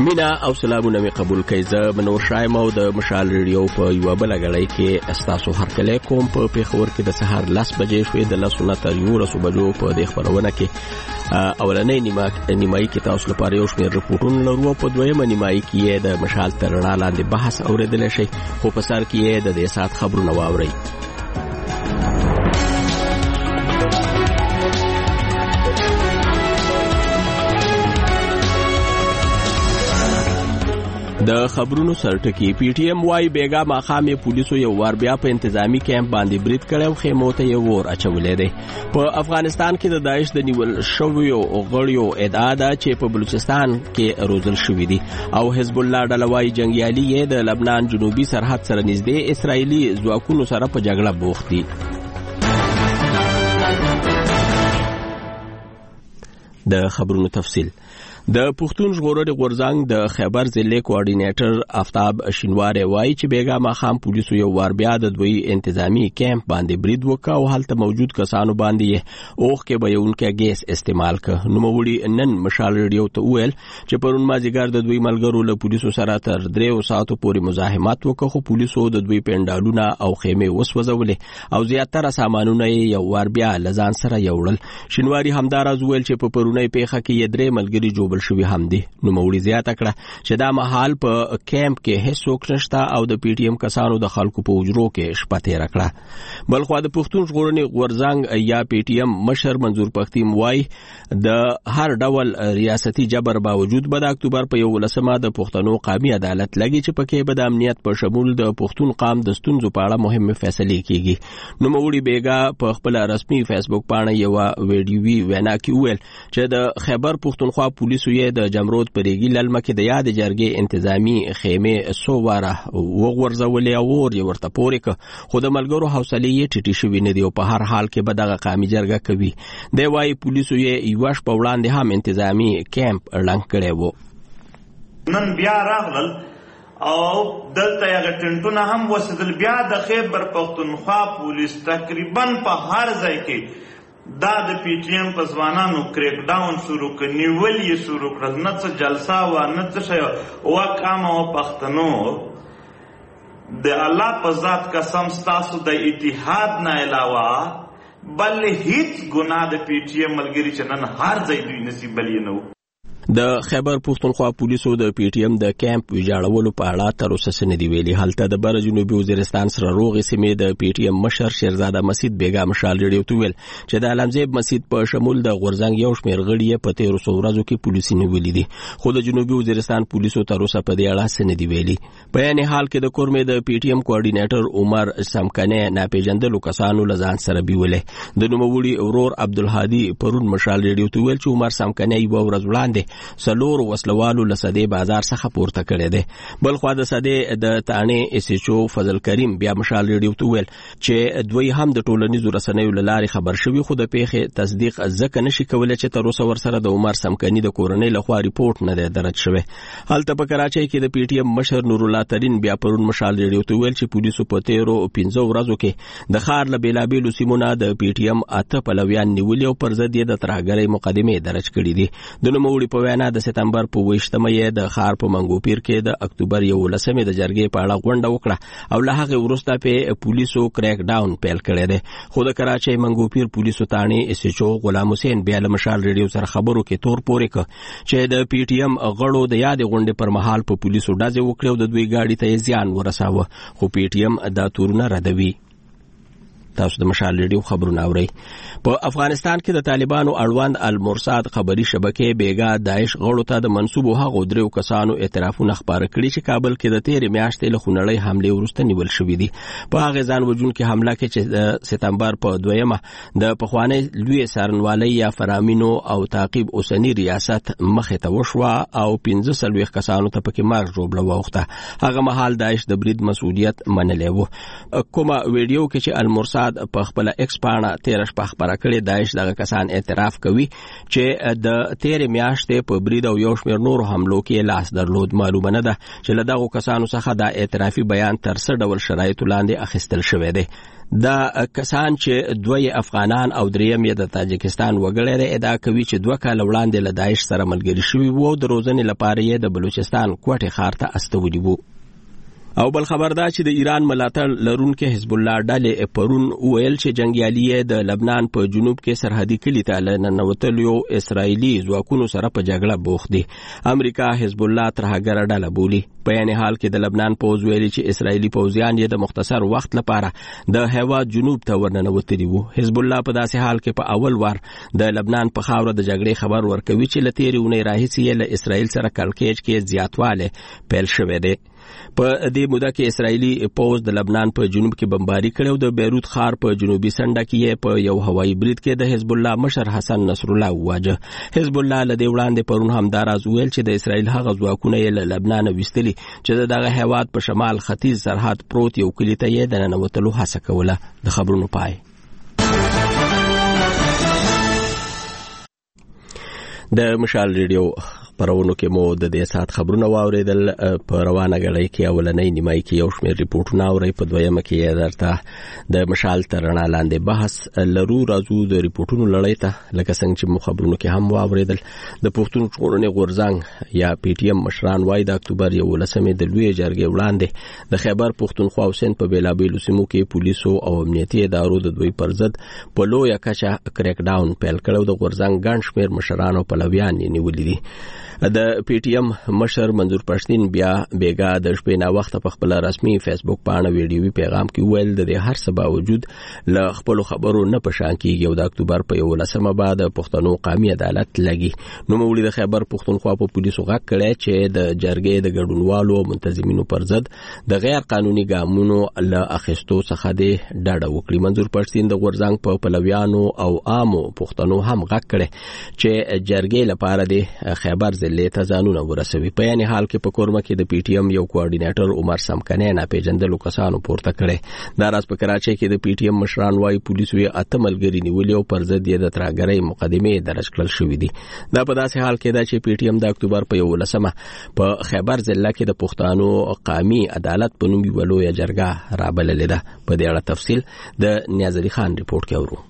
مینا او سلامونه می قبول کړئ. زه منور شایم او د مشال ریډیو په یو بل غړی کې استاسو هرکله کوم په پیښور کې د سحر 10 بجې شوې د 10 تر 11 بجو په د خبرونه کې اولنې نیمایي کې تاسو لپاره یو شمېر رپورټونه لرو. په دویمه نیمایي کې د مشال تر رڼا لاندې بحث اوریدل شي، خو په سر کې د دې سات خبرونه واورئ. د خبرونو سرټکی پی ټی ایم وايي بیګا ماخامي پولیسو یو وار بیا په انتظامی کیمپ باندې برید کړو، خیمو ته یو ور اچولې ده. په افغانستان کې د داعش د نیول شویو غړیو ادعا ده چې په بلوچستان کې روزل شوې دي او حزب الله ډله وايي جنگیالي یې د لبنان جنوبي سرحد سره نږدې اسرایلی ځواکونو سره په جګړه بوخت دي. د خبرونو تفصیل. د پښتون ژغورنې غورځنګ د خیبر ضلع کوارډینیټر آفتاب شینواری وایي چې بیګا ماخام پولیسو یو وار بیا د دوی انتظامی کیمپ باندې برید وکړ او هلته موجود کسانو باندې اوخ کې بهونکي ګیس استعمال کړ. نوموړي نن مشال ریډیو ته وویل چې پرون مازیګر د دوی ملګرو له پولیسو سره تر 3 ساعتو پورې مزاحمت وکړ، خو پولیسو د دوی پندالونه او خیمې وسوځولې او زیاتره سامانونه یو وار بیا لزان سره یوړل. شینواری همداراز وویل چې په پرونی پیښه کې یې 3 ملګري جوړ شوی هم دي. نو موري زیاته کړه چې دا محل په کیمپ کې هیڅ نشته او د پی ټی ایم کسانو د خلکو په وجرو کې شپه تیر کړه. بلخو د پښتون ژغورنې غورځنګ یا پی ټی ایم مشر منظور پختیم وای د هر ډول ریاستي جبر باوجود به د اکتوبر په 11مه د پښتنو قومي عدالت لګي چې پکې به د امنیت په شمول د پښتون قام د ستونزو په اړه مهمه فیصله کیږي. نو موري بیګا په خپل رسمي فیسبوک باندې یو ویډیوي وینا کې ویل چې د خیبر پښتونخوا پولیسو یې د جمرود پرېګي للمه کې د یاد جرګې انتظامی خیمه سو واره وغورځولې او ورته پورې ک، خو د ملګرو حوصله یې ټیټی شوې نه دی او په هر حال کې به دغه قومي جرګه کوي. دی وايي پولیسو یې یوش په وړاندې هم انتظامی کیمپ اعلان کړی وو. نن بیا راغلل او دلته یې ټنټونه هم وسدل. بیا د خیبر پښتونخوا پولیس تقریبا په هر ځای کې دا د پی ټی ایم په ځوانانو کریک ډاون شروع کړ، نیول یې شروع کړل. نه څه جلسه وه نه څه شی وکامه و. پښتنو د الله په ذات قسم ستاسو د اتحاد نه علاوه بل هیڅ ګناه د پی ټی ایم ملګري چې نن هر ځای دوی نصیب بل یې نه و. د خیبر پښتونخوا پولیسو د پی ټی ایم د کیمپ ویجاړولو په اړه تر اوسه څه نه دی ویلي. هلته د بر جنوبي وزیرستان سره روغې سیمې د پی ټی ایم مشر شیرزاده مسعود بیګا مشال ریډیو ته ویل چې د علمزیب مسعود په شمول د غورځنګ یو شمېر غړي یې په 13 ورځو کې پولیسي نیولي دي، خو د جنوبي وزیرستان پولیسو تر اوسه په دې اړه څه نه دی ویلي. په یعنی حال کې د کورمې د پی ټی ایم کوارډینیټر عمر سمکنه ناپېژندلو کسانو لزان سره بیولې. د نوموړي ورور عبدالهادي پرون مشال ریډیو ته ویل چې عمر سمکنه یو ورځ وړاندې سلور وسلوالو لسدې بازار څخه پورته کړی دی. بل خو د سدې د تانې اس ایچ او فضل کریم بیا مشال ریډیو ته ویل چې دوی هم د ټولنیزو رسنیو له لارې خبر شوي، خو د پیښې تصدیق ځکه نشي کولای چې تر اوسه ورسره د عمر سمکني د کورنۍ لخوا ریپورت نه دی درج شوی. هلته په کراچۍ کې د پی ټی ایم مشر نور الله ترین بیا پرون مشال ریډیو ته ویل چې پولیسو په 15 ورځو کې د ښار له بیلابیلو سیمونه د پی ټی ایم 8 پلویان نیولي او پر ضد یې د ترهګرۍ مقدمې درج کړي دي. د نوموړي په وینا د سپتمبر په 28مه یې د ښار په منګوپیر کې د اکتوبر 11مې د جرګې په اړه غونډه وکړه او له هغې وروسته په پولیسو کریک ډاون پیل کړی دی. خو د کراچۍ منګوپیر پولیسو تانې اس ایچ او غلام حسین بیا له مشال ریډیو سره خبرو کې تور پورې کړ چې د پی ټی ایم غړو د یادې غونډې پر مهال په پولیسو ډزې وکړې او د دوی ګاډي ته زیان ورساوه، خو پی ټی ایم دا تورونه ردوي. تاسو د مشال ریډیو خبرونه اورئ. په افغانستان کې د طالبانو اړوند المرصاد خبري شبکې بیګا داعش غړو ته د منسوبو هغو 3 کسانو اعترافونه خبره کړي چې کابل کې د 13 میاشتې له خونړۍ حملې وروسته نیول شوي دي. په هغې ځان وژونکې حمله کې چې د سپتمبر په 2مه د پخوانۍ لوی څارنوالۍ یا فرامینو او تعقیب اوسنی ریاست مخې ته وشوه او 15 کسانو ته پکې مرګ ژوبله واوښته. هغه مهال داعش د برید مسؤلیت منلی و. کومه ویډیو کې چې المرصاد ارشاد په خپل ایکس پاڼه 13 شپه خبره کړې. داعش دغه کسان اعتراف کوي چې د 13 میاشتې په برید او یو شمېر نور حملو کې لاس درلود. معلومه نه ده چې له دغو کسانو څخه دا اعترافي بیان تر څه ډول شرایطو لاندې اخیستل شوی دی. دا کسان چې 2 افغانان او 3 یې د تاجکستان وګړي دی ادعا کوي چې 2 کال وړاندې له داعش سره ملګري شوي وو او د روزنې لپاره یې د بلوچستان کوټې ښار ته استولي وو. او بل خبر دا چې د ایران ملاتړ لرونکي حزب الله ډلې پرون ویل چې جنگیالي د لبنان په جنوب کې سرحدي کلي ته له ننوتلو اسرائیلي ځواکونو سره په جګړه بوخت دي. امریکا حزب الله ترهګره ډله بولي. په یعنی حال کې د لبنان پوځ ویلي چې اسرائیلي پوځیان یې د مختصر وخت لپاره د هیواد جنوب ته ورننوتلي وو. حزب الله په داسې حال کې په اول وار د لبنان په خاوره د جګړې خبر ورکوي چې له تېرې اونۍ راهیسې له اسرائیل سره کړکېچ کې زیاتوالی پیل شوی دی. په دې موده کې اسرائیلي پوځ د لبنان په جنوب کې بمباري کړې او د بیروت ښار په جنوبي څنډه کې په یو هوایي برید کې د حزب الله مشر حسن نصر الله وواجه. حزب الله له دې وړاندې پرون همدا راز ویل چې د اسرائیل هغه ځواکونه یې له لبنان ویستلي چې دغه هیواد په شمال ختیځ سرحد پروت یو کلي ته یې د ننوتلو هڅه کوله. د خبرونو پای. د مشال ریډیو خبرونو کې مو د دې سات خبرونه واوریدل. په روانه غړۍ کې اولنۍ نیمای کې یو شمېر ریپورتونه اوري. په دویمه کې درته د مشال ترنا لاندې بحث لرو. راځو د ریپورتونو لړۍ ته. لکه څنګه چې مو خبرونو کې هم واوریدل د پښتون ژغورنې غورځنګ یا پی ټی ایم مشران وايي د اکتوبر 11 د لوی جرګې وړاندې د خیبر پښتونخوا او سند په بیلابیلو سیمو کې پولیسو او امنیتي ادارو د دوی پر ضد په لویه کچه کریک ډاون پیل کړو. د غورځنګ ګڼ شمېر مشران او پلویان یې نیولي دي. د پی ټی ایم مشر منظور پښتین بیا بیګا د شپې نا وخت په خپل رسمي فیسبوک باندې ویډیوي پیغام کې ویل د هر څه باوجود له خپل خبرو نه پشان کیږي او د اکتوبر په 11 بعد پښتنو قومي عدالت لګي. نو موږ د خیبر پښتونخوا په پولیسو غږ کړی چې د جرګې د ګډونوالو او منتظمینو پر ضد د غیر قانوني ګامونو له اخیستو څخه د ډاډه وکړي. منظور پښتین د غورځنګ په پلویانو او عامو پښتنو هم غږ کړی چې جرګې لپاره د خیبر ضلع ته ځانونه ورسوي. په یعنی حال کې په کورمه کې د پی ټی ایم یو کوارډینیټر عمر سمکنی نه پیژندلو کسانو پورته کړي. دا راز په کراچۍ کې د پی ټی ایم مشران وايي پولیسو یې 8 ملګري نیولي او پر ضد یې د ترهګرۍ مقدمې درج کړل شوې دي. دا په داسې حال کې ده چې پی ټی ایم د اکتوبر په 11 په خیبر ضلع کې د پښتنو قومي عدالت په نوم یو لویه جرګه رابللې ده. په دې اړه تفصیل د نیاز علي خان ریپورت کې اورو.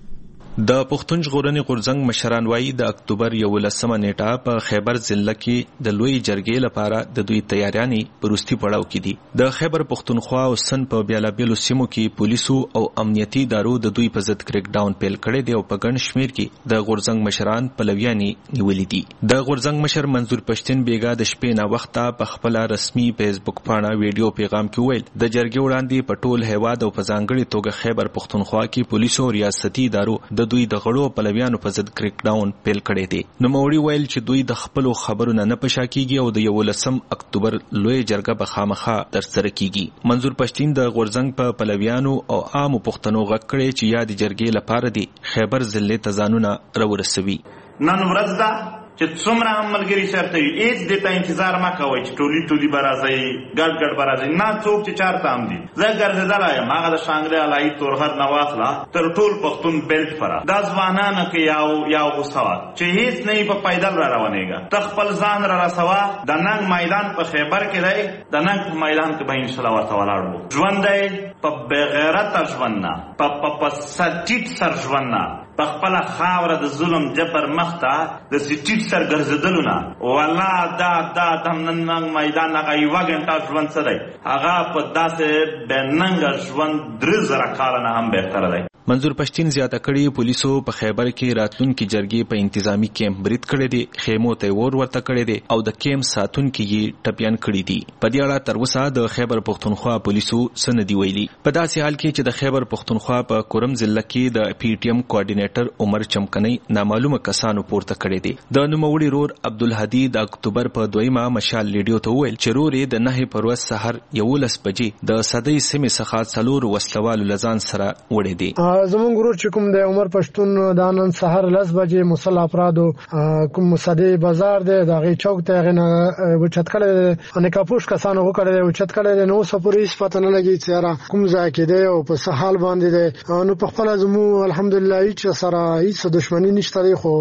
د پښتون ژغورنې غورځنګ مشران وايي د اکتوبر 11 نیټه په خیبر ضلع کې د لوی جرګې لپاره د دوی تیاریانې په وروستي پړاو کې دي. د خیبر پښتونخوا او سند په بیلابیلو سیمو کې پولیسو او امنیتي ادارو د دوی په ضد کریک ډاون پیل کړی دی او په ګڼ شمېر کې د غورځنګ مشران پلویانې نیولي دي. د غورځنګ مشر منظور پښتین بیګا د شپې نا وخته په خپل رسمي فیسبوک باندې ویډیو پیغام کې ویل د جرګې وړاندې په ټول هیواد او په ځانګړي توګه خیبر پښتونخوا کې پولیسو او ریاستي ادارو د دوی د غړو پلویانو په ضد کریک ډاون پیل کړی دی. نو موري ویل چې دوی د خپل خبرو نه پشا کیږي او د 11 اکتوبر لوی جرګه به خامخا ترسره کیږي. منظور پښتین د غورځنګ په پلویانو او عامو پښتنو غږ کړی چې یاد جرګې لپاره دی خیبر ضلع ته ځانونه راورسوي. نن ورځ ده چې څومره هم ملګري چېرته وي هېڅ دې ته انتظار مه کوئ چې ټولي به راځئ ګډ به راځئ. نه څوک چې چارته هم دي. زه ګرځېدلی یم هغه د شانګلې علایي تورهر نه واخله تر ټول پښتون بیلټ پره دا ځوانانو کې یو غوسه وه چې هېڅ نه یې په پیدل را روانېږه. ته خپل ځان را رسوه. د ننګ میدان په خیبر کې دی. د ننګ په میدان کې به انشاءالله ورته ولاړ وو. ژوند دی په بېغیرته ژوند نه په سټیټ سر ژوند نه په خپله خاوره د ظلم جبر مخته د سټیټ سر ګرځېدلو نه والله دا د ننګ میدان هغه 1 غنټه ژوند څه دی هغه په داسې بېننګه ژوند 3000 کاله نه هم بهتره دی. منظور پښتین زیاته کړي پولیسو په خیبر کې راتلونکي جرګې په انتظامی کیمپ برید کړی دی. خیمو ته ور ورته کړی دی او د کیمپ ساتونکي یې ټپیان کړي دي. په دې اړه تر اوسه د خیبر پښتونخوا پولیسو څه نه دي ویلي. په داسې حال کې چې د خیبر پښتونخوا په کورم ضلع کې د پی ټی ایم کوارډینیټر عمر چمکنی نامعلومه کسانو پورته کړی دی. د نوموړي رور عبدالهادي د اکتوبر په 2 مشال ریډیو ته ویل چې رور یې د 9 پر ورځ سحر 11 بجې د صدۍ سیمې څخه 4 وسلوالو لزان سره وړی دی. زمونږ ورور چې کوم د عمر پښتون د نن سحر 10 بجې مسلح افرادو کوم صدې بازار دی د غي چوک ته غنه وچت کړي ان کاپوش کسانو وکړي وچت کړي نو سپوریس پته نه لګي چې کوم ځای کې دی او په سحال باندې دی نو په خپل زمو الحمدلله هیڅ سره هیڅ دښمنی نشته خو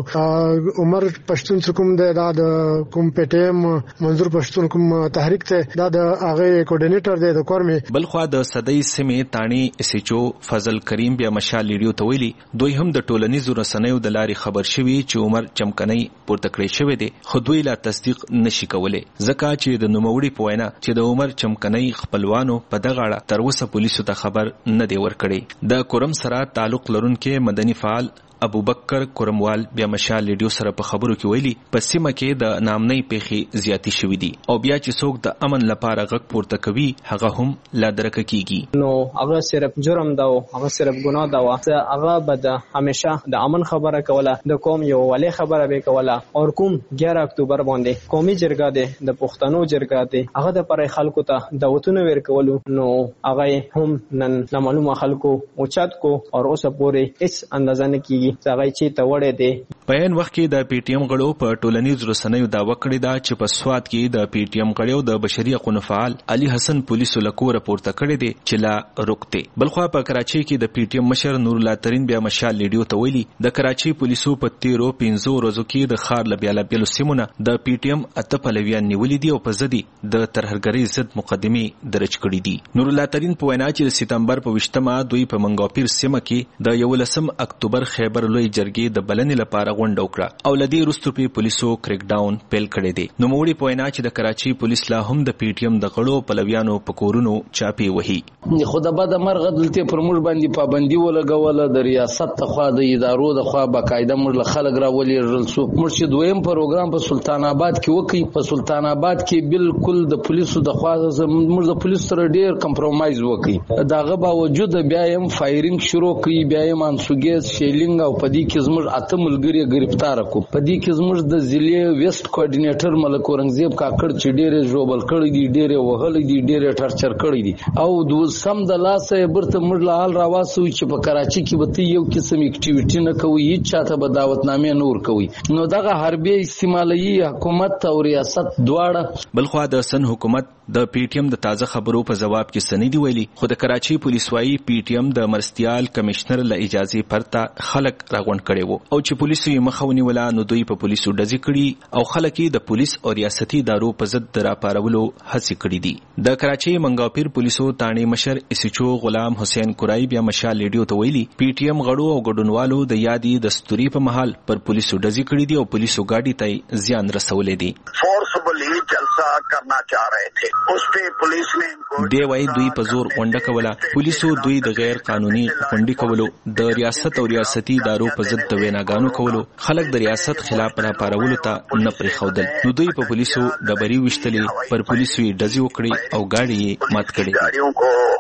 عمر پښتون چې کوم دی دا د کوم پټیم منظور پښتون کوم تحریک ته دا د هغه کوارډینیټر دی د کورمي بلخوا د صدۍ سیمې تانی اسچو فضل کریم بیا مشال لیډیو ته ویلي دوی هم د ټولنیزو رسنیو د لارې خبر شوي چې عمر چمکنی پورته کړی شوی دی خو دوی لا تصدیق نشي کولای ځکه چې د نوموړي په وینا چې د عمر چمکنی خپلوانو په دغه اړه تر اوسه پولیسو ته خبر نه دی ورکړی د کورم سره تعلق لرونکي مدني فعال ابو بکر کورموال بیا مشال لیډیو سره په خبرو کې ویلي په سیمه کې د نامنۍ پیښې زیاتی شوې دي او بیا چې څوک د امن لپاره غږ پورته کوي هغه هم لا درک کیږي نو هغه صرف جرم دا هغه صرف ګناه دا هغه بد همیشه د امن خبره کوله د قوم یو ولې خبره به کوله او کوم 11 اکتوبر باندې قومي جرګه ده د پښتنو جرګه ده هغه د پر خلکو ته دعوتونه ورکولو نو هغه هم نن معلومه خلکو اوچت کو او اوسه پورې هیڅ اندازه نه کیږي څنګه چې ته وړې دي په ان وخت کې د پی ټی ایم غړو په ټولنیز رسنیو دعوه کړې ده چې په سواد کې د پی ټی ایم غړو د بشري حقوقو فعال علي حسن پولیسو لکو راپورته کړی دی چې لا روکته بلخوا په کراچۍ کې د پی ټی ایم مشر نور الله ترين بیا مشال لیډیو ته ویلي د کراچۍ پولیسو په 13 ورځو کې د خار لبیاله بیلو سیمونه د پی ټی ایم اته پلویان نیولې دي او په ضد د ترهګرۍ ضد مقدمه درج کړې دي نور الله ترين په وینا چې د سپتمبر په 20مه دوی په منګاپیر سیمه کې د 11 اکتوبر خیبر لوی جرګې د بلنې لپاره غونډه وکړه او لدی وروسته په پولیسو کریک ډاون پیل کړی دی نو موړي پوینا چې د کراچۍ پولیس لا هم د پی ټی ایم د غړو پلویانو په کورونو چاپی وهي خدای به د مرغ دلته پر موږ باندې پابندي ولګوله د ریاست ته خوا د ادارو د خوا باقاعده موږ خلک راولې رلسو مرشد دویم پروګرام په سلطان آباد کې وکي په سلطان آباد کې بالکل د پولیسو د خوا موږ د پولیس سره ډیر کمپرمایز وکي داغه باوجود بیا هم فایرینګ شروع کړي بیا هم انسوګیز شیلینګ او پدې کې زموږ اته ملګری گرفتار کو پدې کې زموږ د ضلع ویست کوارډینیټر ملک اورنګزیب کاکړ چې ډېر جوبل کړی دی ډېر وهل دی ډېر ټرچر کړی دی او د سم د لاسه برته موږ له حال راواسو چې په کراچۍ کې به یو قسم اکټیویټی نه کوي هیڅ چاته به دعوتنامې نور کوي نو دغه حربي استعمالي حکومت او ریاست دواړه بلخوا د سن حکومت د پی ټی ایم د تازه خبرو په جواب کې سندې دی ویلي خو د کراچۍ پولیس وايي پی ټی ایم د مرستيال کمشنر له اجازه پرته خلک راغونډ کړي وو او چې پولیسو یې مخاوني ولا نو دوی په پولیسو ډزې کړي او خلک یې د پولیس او ریاستي ادارو په ضد راپارولو هڅې کړې دي د کراچۍ منګاپیر پولیسو تانی مشر اسچو غلام حسین قرای بیا مشال لیډیو ته ویلي پی ټی ایم غړو او ګډونوالو د یادې دستوري په محل پر پولیسو ډزې کړې دي او پولیسو گاډي ته زیان رسولې دي فورسبلی جلسہ کرنا چاہ رہے تھے اس پہ پولیس نے دی وای دوی په زور غونډه کوله پولیسو دوی د غیر قانوني غونډې کولو د ریاست او ریاستي ادارو په ضد د ویناګانو کولو خلک د ریاست خلاف راپارولو ته نه پریښودل نو دوی په پولیسو د بری وشتلې پر پولیسو یې ډزې وکړي او گاډي مات کړي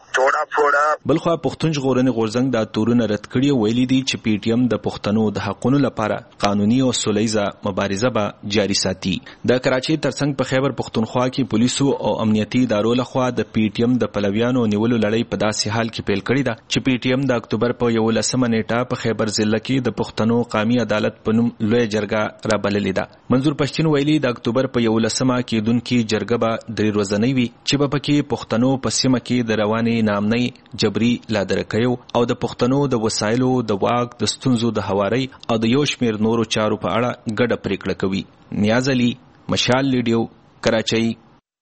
بلخوا پښتون ژغورنې غورځنګ دا تورونه رد کړي ویلي دي چې پی ټی ایم د پښتنو د حقونو لپاره قانوني او سولیزه مبارزه به جاري ساتي د کراچۍ ترڅنګ په خیبر پښتونخوا کې پولیسو او امنیتي ادارو لخوا د پی ټی ایم د پلویانو نیولو لړۍ په داسې حال کې پیل کړې ده چې پی ټی ایم د اکتوبر په 11 نیټه په خیبر ضلع کې د پښتنو قومي عدالت په نوم لوی جرګه را بللې ده منظور پښتون ویلي د اکتوبر په 11 کې دونکو جرګه به 3 ورځې وي چې په پکې پښتنو په سیمه کې د رواني نامنۍ جبري لادرکیو او د پښتنو د وسایلو د واک د ستونزو د هواري او د یو شمیر نورو چارو په اړه ګډه پریکړه کوي نیاز علي مشال لیډیو کراچۍ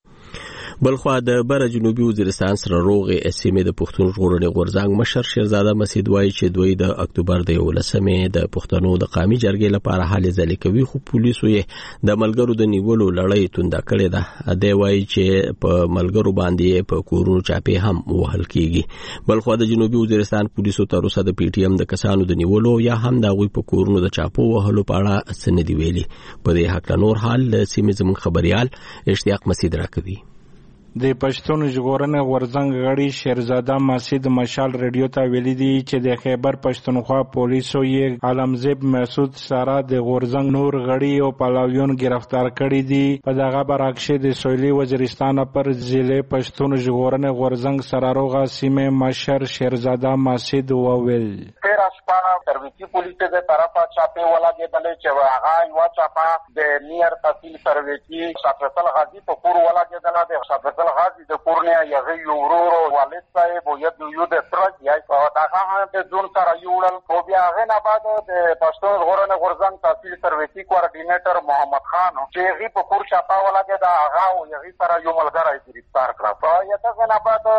بلخوا د بر جنوبي وزیرستان سره روغې سیمې د پښتون ژغورنې غورځنګ مشر شیرزاده مسید وایي چې دوی د اکتوبر د 11 د پښتنو د قومي جرګې لپاره حل ځلې کوي خو پولیسو یې د ملګرو د نیولو لړۍ تونده کړې ده دی وایي چې په ملګرو باندې په کورونو چاپې هم وهل کیږي بلخوا د جنوبي وزیرستان پولیسو تر اوسه د پی ټی ایم د کسانو د نیولو یا هم د غوي په کورونو د چاپو وهلو په اړه سند ویلي په دې حق نور حال د سیمې زموږ خبريال اشتیاق مسید راکوي د پښتون ژغورنې غورځنګ غړي شیرزاده مسعود مشال رادیو ته ویلي دي چې د خیبر پښتونخوا پولیسو یې عالمزیب مسعود سره د غورځنګ نور غړي او پلاویون گرفتار کړي دي. په دغه برعکس د سویلي وزیرستان پر ضلع پښتون ژغورنې غورځنګ سراروغه سیمه مشر شیرزاده مسعود وویل تیرا شپه سرویسی پولیس د طرفه چاپې ولګېدلې چې هغه یوه چاپه د نیر تحصیل سرویسی شافعتل غازي په کور ولګېدله. د شافعتل غازي د کور نه هغه یو ورور والد صاحب او یو د ترک یا دغه هم د ځون سره یوړل. خو بیا هغې نه بعد د پښتون ژغورنې غورځنګ تحصیل سرویسي کوارډینیټر محمد خان چې هغې په کور چاپه ولګېده هغه او هغې سره یو ملګری ګرفتار کړه. په دغه نه بعد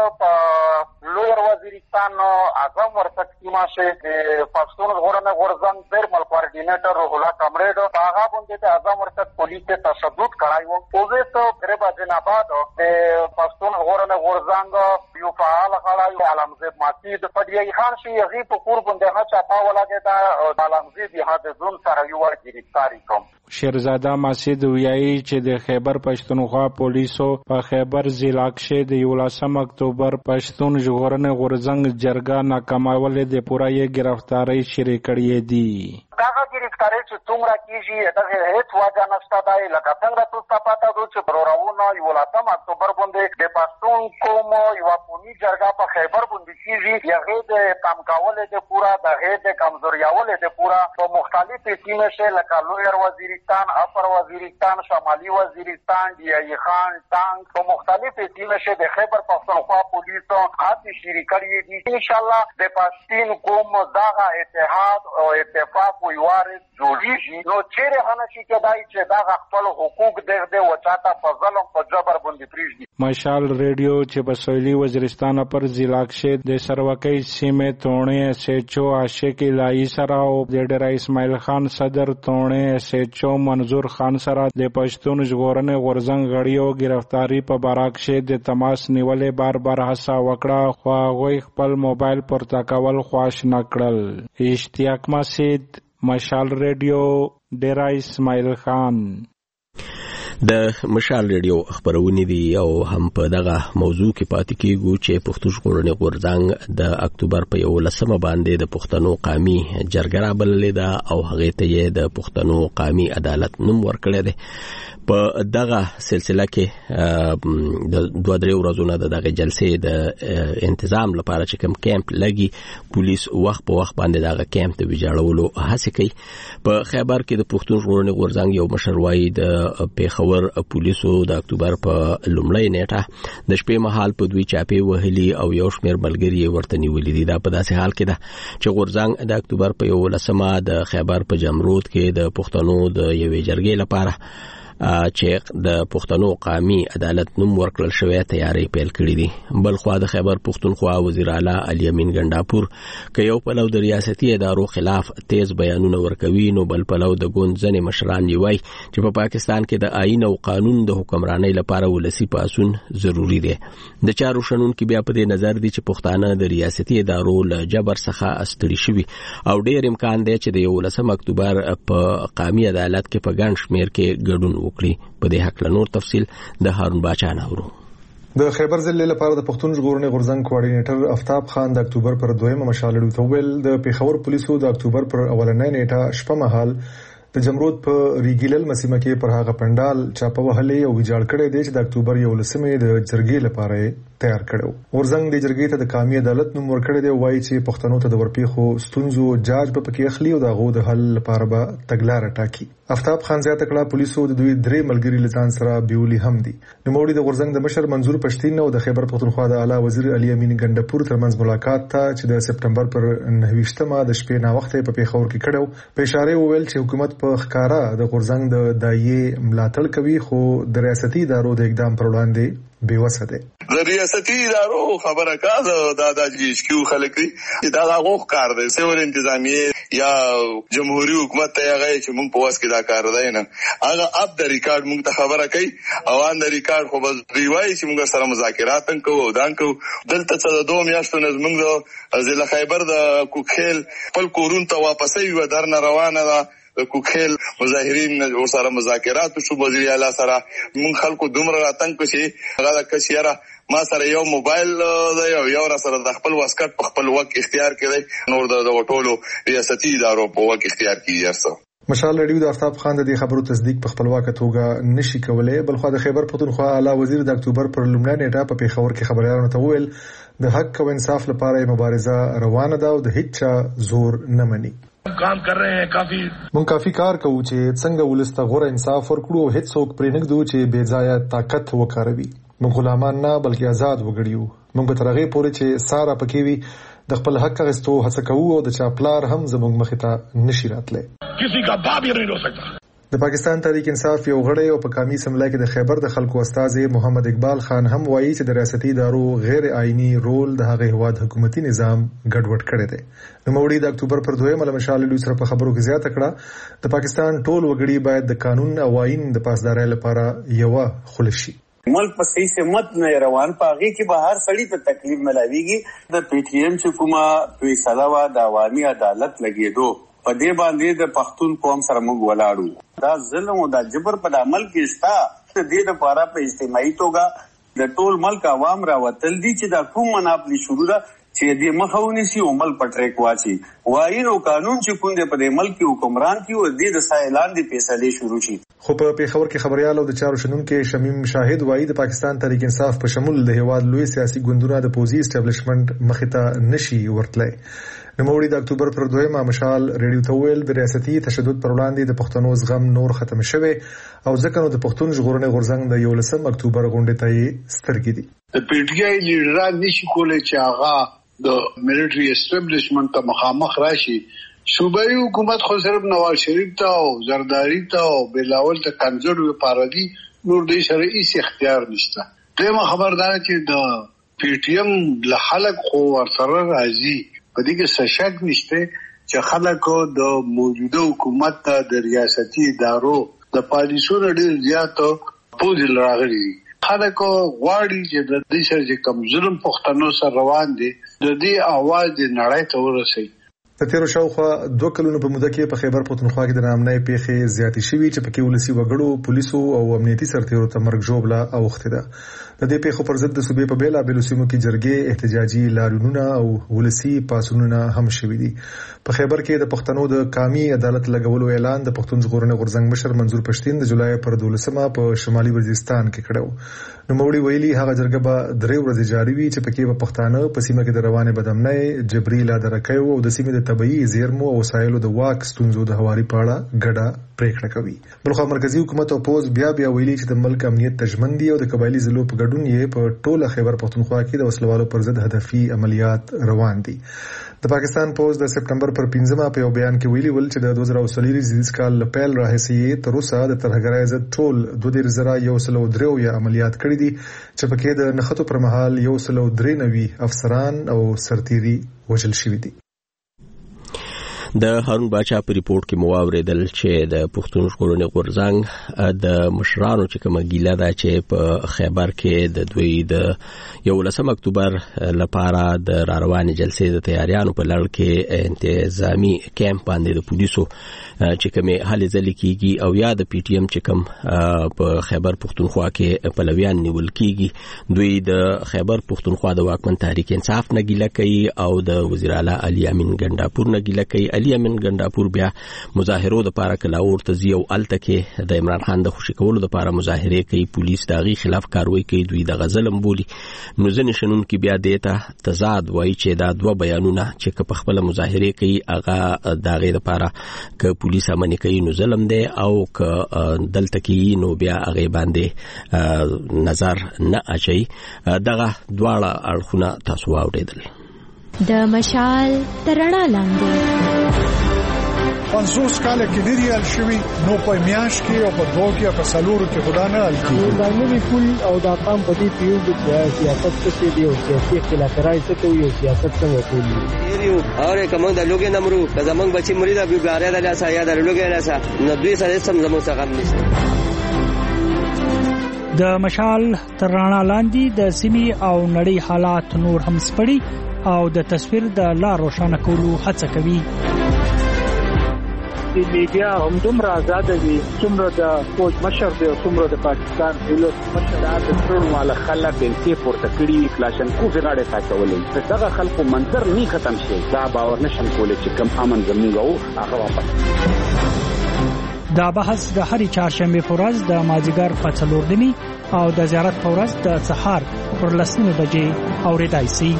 په لویر وزیرستان اعظم ورتګ سیمه چې د پښتون ژغورنې غورځنګ بیرمل کوارډینیټر روح الله کمرېډ په هغه باندې د اعظم ورتګ پولیس تشدد کړی و. اوس درې بجې نه بعد د پښتون ژغورنې غورځنګ یو فعال غړی عالمزیب مسعود په ډیای خان چې هغې په کور باندې هغه چاپه ولګېده عالمزیب یې د ځون سره یو ور ګرفتاري کړم. شیرزاده مسعود ویایي چې د خیبر پښتونخوا پولیسو په خیبر ضلع کې د 11 اکتوبر پښتون ژغورنې غورځنګ جرګه ناکامولې د پوره یې گرفتاری شروع کړې دي. دغه گرفتاری چې څومره کېږي دغه هېڅ وجه نشته دی. لکه څنګه تاسو ته پته ده چې پروراونه 11 اکتوبر باندې د پښتون قوم یوه قومي جرګه په خیبر باندې کېږي. هغې د کم کولې د پوره د هغې د کمزوریولې د پوره په مختلفې سیمې کې لکه لویر وزیرستان، اپر وزیرستان، شمالي وزیرستان، ډیای خان، ټانک په مختلفې سیمې کې د خیبر پښتونخوا پولیسو هڅې شروع کړې دي. انشاءالله د پښتون قوم دغه اتحاد او اتفاق وارد جوړیږي نو چیرې هم نشي کېدای چې دغه خپل حقوق دغه و چاته په ظلم په جبر باندې پرېږدي. مشال ریډیو چې په سویلي وزیرستان پر ضلع کې د سروکۍ سیمې توڼې سېچو عاشق الهي سره او د ډېر اسماعیل خان صدر توڼې سېچو منظور خان سره د پښتون ژغورنې غورځنګ غړیو گرفتاری په باره کې د تماس نیولې بار بار هڅه وکړه خو هغوی خپل موبایل پورته کول خوښ نه کړل. اشتیاق مسعود، مشال ریډیو، ډیرا اسماعیل خان. د مشال ریډیو خبرونه دي او هم په دغه موضوع کې پاتې کیږو چې پښتون ژغورنې غورځنګ د اکتوبر په 11 باندې د پښتنو قومي جرګه رابللې ده او هغه ته یې د پښتنو قومي عدالت نوم ورکړی دی. په دغه سلسله کې د 2-3 ورځې د دغه جلسې د انتظام لپاره چې کوم کیمپ لګي پولیس وخت په وخت باندې دغه کیمپ ته ویجاړولو هڅه کوي. په خیبر کې د پښتون ژغورنې غورځنګ یو مشر وایي د پیښور پولیسو د اکتوبر په لومړۍ نیټه د شپې مهال په دوی چاپې وهلي او یو شمېر ملګري ورته نیولي دي. دا په داسې حال کې ده چې غورځنګ د اکتوبر په 11 د خیبر په جمرود کې د پښتنو د یوې جرګې لپاره چې د پښتنو قومي عدالت نوم ورکړل شوی تیاری پیل کړی دي. بل خو د خیبر پښتونخوا وزیر اعلی علي امین ګنداپور که یو پلو د ریاستي ادارو خلاف تیز بیانونه ورکوي نو بل پلو د ګوند ځنې مشران نیوي چې په پاکستان کې د آئین او قانون د حکمرانۍ لپاره ولسی پاسون ضروری دی. د چارو شنونکو بیا په دې نظر دي چې پښتانه د ریاستي ادارو له جبر څخه استړي شوي او ډېر امکان دی چې د 11 اکتوبر په قومي عدالت کې په ګڼ شمېر کې ګډون وکړي. په دې حق له نور تفصیل د هارون باچا نورو. د خیبر ضلع لپاره د پښتون ژغورنې غورځنګ کوارډینیټر افتاب خان د اکتوبر پر 2 مشال ریډیو ته ویل د پیښور پولیسو د اکتوبر پر اولنۍ نیټه شپه مهال د جمرود په ریګیلل مسیمه کې پر هغه پندال چاپه وهلې او ویجاړ کړی دی چې د اکتوبر 11 د جرګې لپاره تیار کړو. غورځنګ د جرګې ته د قومي عدالت نوم ورکړی دی. وایي چې پښتنو ته د ورپېښو ستونزو جاج به پکې اخلي او دغه د حل لپاره به تګلارې ټاکي. افتاب خان زیاته کړه پولیسو د دوی 3 ملګري لزان سره بیولي هم دي. نوموړي د غورځنګ د مشر منظور پښتين او د خیبر پښتونخوا د اعلی وزیر علي امین ګنداپور ترمنځ ملاقات ته چې د سپټمبر پر 9 د شپې نا وخت په پیښور کې کړو په اشاره وویل چې حکومت په ښکارا د غورځنګ د دایې ملاتړ کوي خو د ریاستي ادارو د اقدام پر وړاندې بیوسه ده. د ریاستي ادارو خبره کاوه د جیشکیو خلک دي دا غوښ کار دی سیول انتظامیه یا جمهوریت حکومت ته هغه چې موږ په واس کې دا کار دی نه هغه اپ د ریکارډ موږ ته خبره کوي او ان د ریکارډ خو بس ریوای چې موږ سره مذاکرات کوو دان کو دلته څه د 2 میاشتو نه موږ ضلع خیبر د کوکیل خپل کورون ته واپسې و درنه روانه ده د کوکیل مظاهرین ورسره مذاکرات شو وزیر اعلی سره مونږ خلکو دومره راتنګ چې هغه د کشيره ما سره یو موبایل دی او یو سره د خپل واسکټ په خپل وخت اختیار کړي نور د ټولو ریاستي ادارو په وخت اختیار کیږي. مشال ریډیو د آفتاب خان د دې خبرو تصدیق په خپلواکه توګه نشي کولای، بل خو د خیبر پختونخوا اعلی وزیر د اکتوبر پر لومړۍ نیټه په پیښور کې خبريالانو ته وویل د حق او انصاف لپاره مبارزه روانه ده او د هیڅ زور نه مني. کام کر رہے ہیں مونږ کافي کار کوو چې څنګه ولسته غوړه انصاف ورکړو او هیڅ څوک پرې نګدو چې بې ځایه طاقت وکاروي. مونږ غلامان نه بلکې آزاد وګړیو. مونږ تر هغه پورې چې ساره پکې وي د خپل حق غوښتو هڅه کوو او د چاپلار هم زموږ مخې ته نشي راتلی. کسی کا باپ یې نه سکتا. د پاکستان تحریک انصاف یو غړی او په قومي اسمبلی کې د خیبر د خلکو استازي محمد اقبال خان هم وایي چې د ریاستي ادارو غیر آئینی رول د هغه هواد حکومتي نظام ګډوډ کړی دی. نوموړي د اکتوبر پر 2 مشال لوی سره په خبرو کې زیاته کړه د پاکستان ټول وګړي باید د قانون او آئین د پاسدارۍ لپاره یو خلشي. ملک په صحیح سمت نه روان پاږي کې به هر سړی ته تکلیف ملاويږي. د پی ټی ایم چې کومه فیصله وا د عوامي عدالت لګیدو په دې باندې د پښتون قوم سره موږ ولاړو. دا ظلم او دا جبر په عمل کې شتا د دې لپاره په اجتماعي توګه د ټول ملک عوام راوتل دي چې دا کوم مناپلی شروع ده چې دې مخاوني سي عمل پټریک واچي وایي نو قانون چې کوم دې په دې ملک حکمران کی او دې د سایلان دي فیصله شروع شي. خو په پیښور کې خبريال او د چارو شنونکو شمیم شاهد وایي د پاکستان تحریک انصاف په شمول د هواد لوی سیاسي ګوندونو د پوزي اسټابلیشمنت مخې ته نشي ورتلای. نوموړي د اکتوبر پر 2 مشال ریډیو ته ویل د ریاستي تشدد پر وړاندې د پښتنو زغم نور ختم شوی او ځکه نو د پښتون ژغورنې غورځنګ د 11 اکتوبر غونډې ته سترګې دي. د پی ټی آی لیډران نشي کولای چې هغه د ملټری اسټابلیشمنت ته مخامخ راشي. صوبایي حکومت خو صرف نواز شریف ته او زرداری ته او بلاول ته کنځړو لپاره دي، نور د شرعي اختیار نشته. دغه خبردار چې د پی ټی ایم له خلک خو ورسره راځي په دې کې څه شک نشته چې خلکو د موجوده حکومت د ریاستي ادارو د پالیسونو ډیر زیات پوزل راغلي. خلکو غواړي چې د دې سره چې کوم ظلم پښتنو سره روان دي د دې आवाज د نړۍ ته ورسي. د تیرو شاوخوا 2 کلونو په موده کې په خیبر پختونخوا کې د نامنۍ پیښې زیاتې شوې چې پکې ولسی وګړو پولیسو او امنیتي سرتیرو ته مرګ ژوبله اوخته ده. د دې پیښو پر ضد د صوبې په بیلا بیلو سیمو کې جرګې احتجاجي لاریونونه او ولسی پاسونونه هم شوي دي. په خیبر کې د پښتنو د قومي عدالت لګولو اعلان د پښتون ژغورنې غورځنګ مشر منظور پښتين د جولای پر 12 په شمالي وزیرستان کې کړو. نوموړي ویلي هغه جرګه به 3 ورځې جاري وي چې پکې به پښتانه په سیمه کې د روانې بدامنۍ جبري لادرکۍ او د سیمې د طبيعي زیرمو او وسایلو د واک ستونزو د هواري پاړه ګډه پریکړه کوي. بلخو مرکزی حکومت او پوز بیا ویلي چې د ملک امنیت تجمندي او د قبایلی ضلعو په ګډون یې په ټوله خیبر پختونخوا کې د وسلوالو پر ضد هدفي عملیات روان دي. د پاکستان پوز د سپټمبر پر 15 په یو بیان کې ویلي ول چې د 2023 کال لپاره راهسي تر اوسه د ترهګرۍ ضد ټول 2103 عملیات کړي دي چې پکې د نخښتو پر مهال 193 افسران او سرتيري وژل شوي دي. د هارون باچا په ریپورت کې مو اوریدل چې د پښتون ژغورنې غورځنګ د مشرانو چې کومه ګیله ده چې په خیبر کې د دوی د 11 اکتوبر لپاره د روانې جلسې د تیاریانو په لړ کې انتظامی کیمپ باندې د پولیسو چې کومه هلې ځلې کیږي او یا د پی ټی ایم چې کوم په خیبر پښتونخوا کې پلویان نیول کیږي دوی د خیبر پښتونخوا د واکمن تحریک انصاف نه ګیله کوي او د وزیر اعلی علي امین ګنداپور نه ګیله کوي. علي امین ګنداپور بیا مظاهرو د پاره کلاور ته زیو الته کې د عمران خان د خوشی کولو د پاره مظاهره کوي. پولیس داغي خلاف کاروي کوي. دوی د غزلم بولی نو ځنې شنون کې بیا دیتا تضاد وایي چې دا 2 بیانونه چې په خپل مظاهره کوي هغه داغي د پاره ک پولیس امنیت کوي نو ظلم دی او ک دلته کې نو بیا هغه باندې نظر نه اچي. دغه دواړه اړخونه تاسو واوریدل. د مشال ترڼا لاندې 50 کال کې دی ریال شوی نو په میاش کې او په دوه کې په سالورو کې خدا نه ال کې دا نوې پول او دا پام په دې پیو د سیاست څخه دی او سیاسي خلافکارای څه کوي او سیاست څنګه کوي یو اور کوم د لوګي نمرو د زمنګ بچي مرید ابي ګاره د لاسه یا د لوګي لاسه نو دوی سره سم زمو څخه غم نشته. د مشال ترڼا لاندې د سیمي او نړۍ حالات نور هم سپړي او د تصویر د لا روښانه کولو هڅه کوي. چې میډیا هم دومره آزاد وي څومره د فوج مشر دی څومره د پاکستان دولت مشر د ټول مال خلک بنتي پورته کړي کلاشنکوف غاړه ساتولې دغه خلکو منظر نه ختم شي دا باور نشم کولای چې کم امن زموږ او هغه واپس دا بحث د هرې چهارشنبه په ورځ د مازیګر په 4:30 او د زیارت په ورځ د سهار پر 10 بجې اورېدای شي.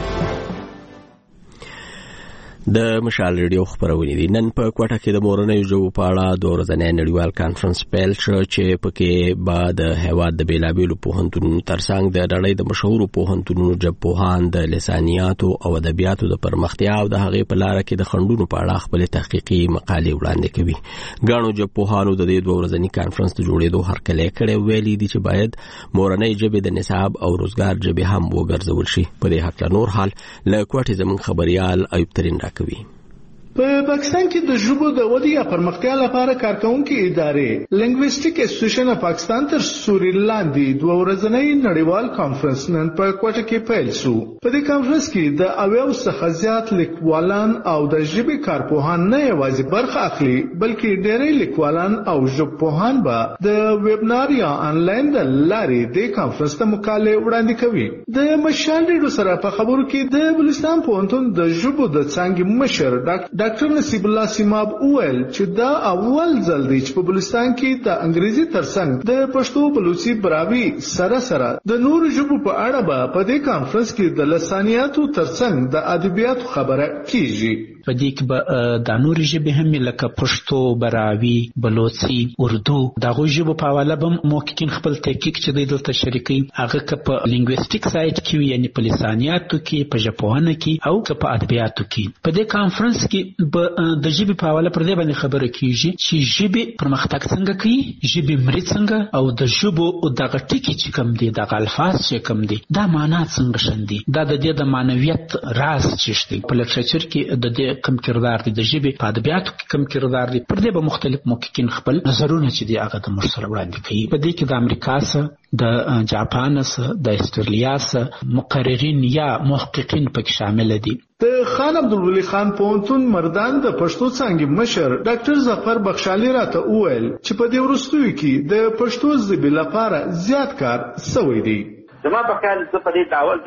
د مشال ریډیو خبرونه دي. نن په کوټه کې د مورنۍ ژبو په اړه د ورځنی نړیوال کانفرنس پیل شو چې پکې بعد هیواد د بیلابیلو پوهنتونونو ترڅنګ د نړۍ د مشهورو پوهنتونونو ژبپوهان د لسانیاتو او ادبیاتو د پرمختیا او د هغې په لار کې د خنډونو په اړه خپل تحقیقي مقالې وړاندې کوي. ګڼو ژبپوهانو د دې دوه ورځني کانفرنس د جوړېدو هرکلی کړی ویلي دي چې باید مورنۍ ژبې د نصاب او روزګار ژبې هم وګرځول شي. په دې هکله نور حال له کوټې زموږ خبريال ایوب ترین راکوي. په پاکستان کې د ژبو د ودې یا پرمختیا لپاره کارکونکو ادارې لینګویسټیک اسوسییشن اف پاکستان تر سوري لاندې دوه ورځنی نړیوال کانفرنس نن په کوټه کې پیل شو. په دې کانفرنس کې د 80 څخه زیات لیکوالان او د ژبې کارپوهان نه یوازې برخه اخلي بلکې ډېری لیکوالان او ژبپوهان به د ویبنار یا انلاین د لارې د کانفرنس ته مقالې وړاندې کوي. د مشال ریډیو سره په خبرو کې د بلوچستان پوهنتون د ژبو د څانګې مشر ډاکټر نصیب الله سیماب وویل چې دا اول ځل دی چې په بلوچستان کې د انګریزي ترڅنګ د پښتو بلوچي براوي سره د نورو ژبو په اړه به په دې کانفرنس کې د لسانیاتو ترڅنګ د ادبیاتو خبره کیږي. په دې کې به د نورو ژبې هم لکه پښتو براوي بلوچي اردو دغه ژبو په حواله به محققین خپل تحقیق چې دلته شریکي هغه که په لینګویسټیک سایت کې یعنی په لسانیاتو کې په ژبپوهنه کې او که په ادبیاتو کې. په دې کانفرنس کې د ژبې په حواله پر دې باندې خبره کیږي چې ژبې پرمختګ څنګه کوي ژبې مري څنګه او د ژبو دغه ټکي چې کوم دي دغه الفاظ چې کوم دي دا معنا څنګه شندي دا د دې د معنویت راز چې شته په لټریچر کې د دې کم کردار دي د ژبې په ادبیاتو کې کم کردار دي پر دې به مختلف محققین خپل نظرونه چې دی هغه د مرسل وړاندې کوي. په دې کې د امریکا سره د جاپان سره د استرالیا سره مقررین یا محققین پکې شامل دي. د خان عبدالولي خان پوهنتون مردان د پښتو څانګې مشر ډاکټر ظفر بخشالي راته وویل چې په دې وروستیو کې د پښتو ژبې لپاره زیات کار شوی دی. زما په خیال زه په دې دعوت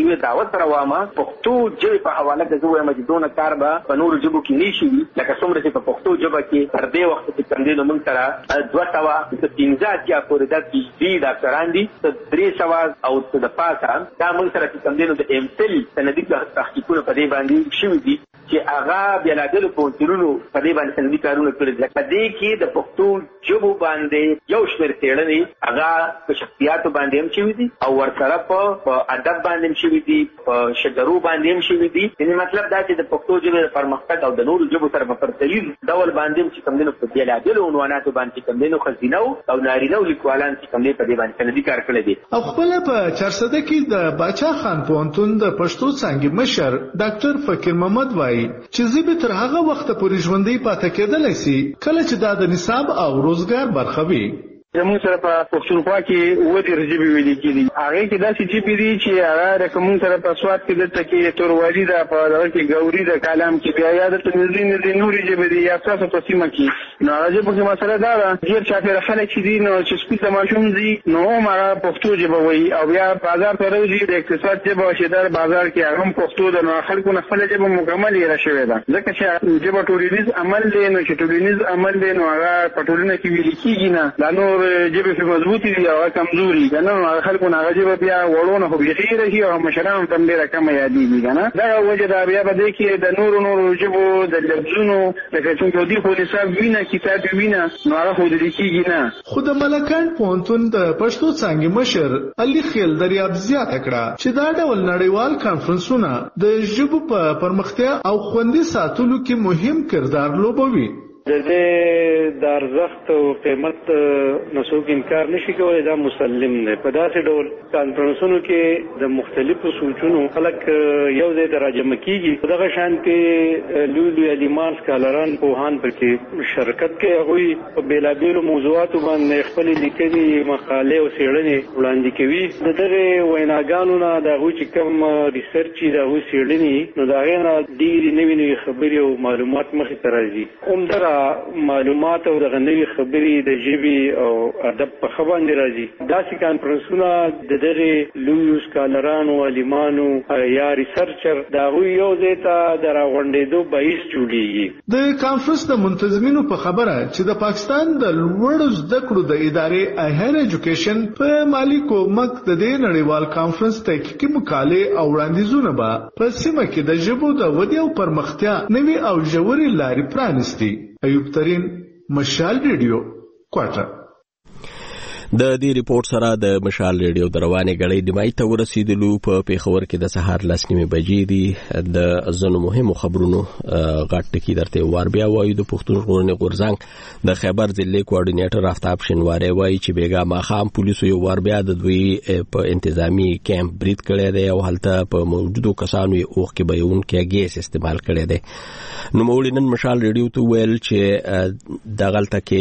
سره وامه پښتو ژبې په حواله کې زه وایم چې دونه کار به په نورو ژبو کې نه شي لکه څومره چې په پښتو ژبه کې تر دې وخت کې کوم دي نو موږ سره 215 یا پورې د PhD ډاکټران دي 300 او د پاسه دا موږ سره چې کوم دي نو د MPhil سندي تحقیقونه په دې باندې شوي دي چې هغه بېلابېلو پوهنتونونو په دې باندې سندي کارونه کړي دي. په دې کې د پښتو ژبو باندې یو شمېر څېړنې هغه په شخصیاتو باندې هم شوي دي او ورسره په ادب باندې هم شوي دي په شجرو باندې هم شوي دي. یعنې مطلب دا چې د پښتو ژبې د پرمختګ او د نورو ژبو سره په پرتلیز ډول باندې هم چې کوم دی نو په بېلابېلو عنواناتو باندې چې کوم دی نو ښځینه او نارینه لیکوالان چې کوم دی په دې باندې سندي کار کړی دي. او خپله په چارسده کې د باچا خان پوهنتون د پښتو څانګې مشر ډاکټر فقیر محمد وایي چې ژبې تر هغه وخته پورې ژوندۍ پاتې کېدلی شي کله چې دا د نصاب او روزګار برخه وي. زموږ سره په پښتونخوا کې 10 ژبې ویل کېږي هغې کې داسې ژبې دي چې هغه لکه موږ سره په سوات کې دلته کې توروالي ده په دغه کې ګوري ده کالام کې بیا یا دلته نږدې نورې ژبې دي یا ستاسو په سیمه کې نو هغه ژبو کې مسله دا ده ډېر چاپېره خلک چې دي نو چې سپي ته ماشوم ځي نو هم هغه پښتو ژبه وایي او بیا بازار ته راوځي د اقتصاد ژبه چې در بازار کې هغه هم پښتو ده نو خلکو نه خپله ژبه مکمل هېره شوې ده ځکه چې ژبه ټولنیز عمل دی نو چې ټولنیز عمل دی نو هغه په ټولنه کې ویل کېږي نه دا نور ژبې په مضبوطي دي او کمزوري کنه خلکو نه ژبه بیا وړونه خو بيخي راشي او مشران هم ډېره کم یادېږي کنه دا وجه دا بیا به دې کې د نورو ژبو د لفظونو لکه څنګه دوی خو حساب وینه کتاب وینه نو هغه خو د کېږي نه. خو د ملکان پوهنتون د پښتو څانګې مشر علي خیل دریاب زیاته کړه چې دا ډول نړیوال کانفرنسونه د ژبو په پرمختیا او خوندي ساتلو کې مهم کردار لوبوي. د دې د ارزښت او قیمت نه څوک انکار نشي کولی دا مسلم دی. په داسې ډول کانفرنسونو کې د مختلفو سوچونو خلک یو ځای ته راجمع کېږي. په دغه شانتې لوی عالمان سکالران پوهان پکې شرکت کوي. هغوی په بېلابېلو موضوعاتو باندې خپلې لیکنې مقالې او څېړنې وړاندې کوي. د دغې ویناګانو نه د هغوی چې کوم ریسرچ چې د هغوی څېړنې نو د هغې نه ډېرې نوې خبرې او معلومات مخې ته راځي. عمده معلومات او د غنوي خبري د ژبې او ادب په خبرې راځي. داسې کانفرنسونه د دغه لوی سکالرانو عالمانو یا ریسرچر دا یو ځای ته دراغونډېدو باعث جوړیږي. د کانفرنس د منتظمینو په خبره چې د پاکستان د لوړو زده کړو د ادارې هایر ایجوکیشن په مالی کومک د دې نړیوال کانفرنس تحقیقي مقالې او وړاندیزونه به په سیمه کې د ژبو د ودې او پرمختیا نوې او ژورې لارې پرانیستي. ایوب ترین، مشال ریډیو، کوټه. د دې ریپورت سره د مشال ریډیو د روانې غړې نیمایي ته ورسېدلو. په پیښور کې د سهار 10:30 بجې دي. د ځینو مهمو خبرونو غټ ټکی درته وار بیا وایو. د پښتون ژغورنې غورځنګ د خیبر ضلع کوارډینیټر آفتاب شینواری وایي چې بیګا ماخام پولیسو یو وار بیا د دوی په انتظامی کیمپ برید کړی دی او هلته په موجودو کسانو یې اوخ کې بیون کې ګیس استعمال کړی دی. نو موږ نن مشال ریډیو ته ویل چې دغلته کې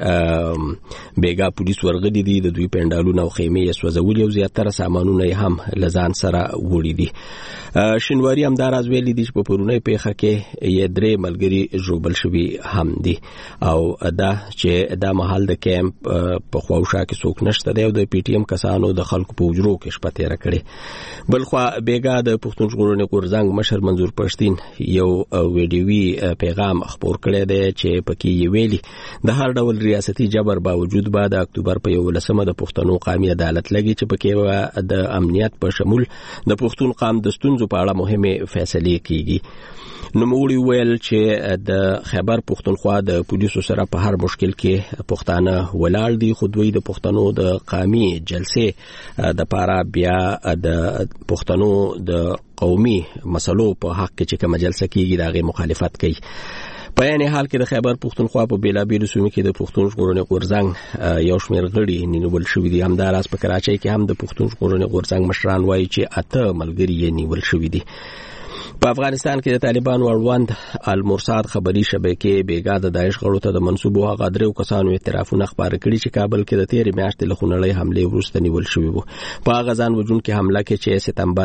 بیګا پولیس ورغلي دي. د دوی پندالونه او خیمې یې سوځولي او زیاتره سامانونه یې هم لزان سره وړي دي. شینواری هم دا راز ویلي دي چې په پرونی پیښه کې یې 3 ملګري ژوبل شوي هم دي او دا چې دا محل د کیمپ په خواوشا کې څوک نشته دی او د پی ټی ایم کسانو د خلکو په وجرو کې شپه تیره کړې. بلخوا بیګا د پښتون ژغورنې غورځنګ مشر منظور پښتین یو ویډیوي پیغام خپور کړی دی چې پکې یې ویلي د هر ډول ریاستي جبر باوجود بعد اکتوبر په 11 د پښتنو قومي عدالت لګي چې پکې د امنیت په شمول د پښتون قوم د ستونزو په اړه مهمه فیصله کیږي. نو موږ ویل چې د خیبر پښتونخوا د پولیسو سره په هر مشکل کې پښتانه ولاړ دي. خو دوی د پښتنو د قومي جلسې د پاره بیا د پښتنو د قومي مسلو په حق کې چې کوم جلسه کیږي دغه مخالفت کوي. په یعنی حال کې د خیبر پښتونخوا په بیلابیلو سیمو کې د پښتون ژغورنې غورځنګ یو شمېر غړي نیول شوي دي. همداراز په کراچۍ کې هم د پښتون ژغورنې غورځنګ مشران وایي چې 8 ملګري یې نیول شوي دي. په افغانستان کې د طالبانو اړوند المرصاد خبري شبکې بیګا د داعش غړو ته د منسوبو غادرو کسانو اعترافونه خبر کړي چې کابل کې د 13 میاشتې له خونړۍ حمله وروسته نیول شوی وو. په غزان وجون کې حمله کې چې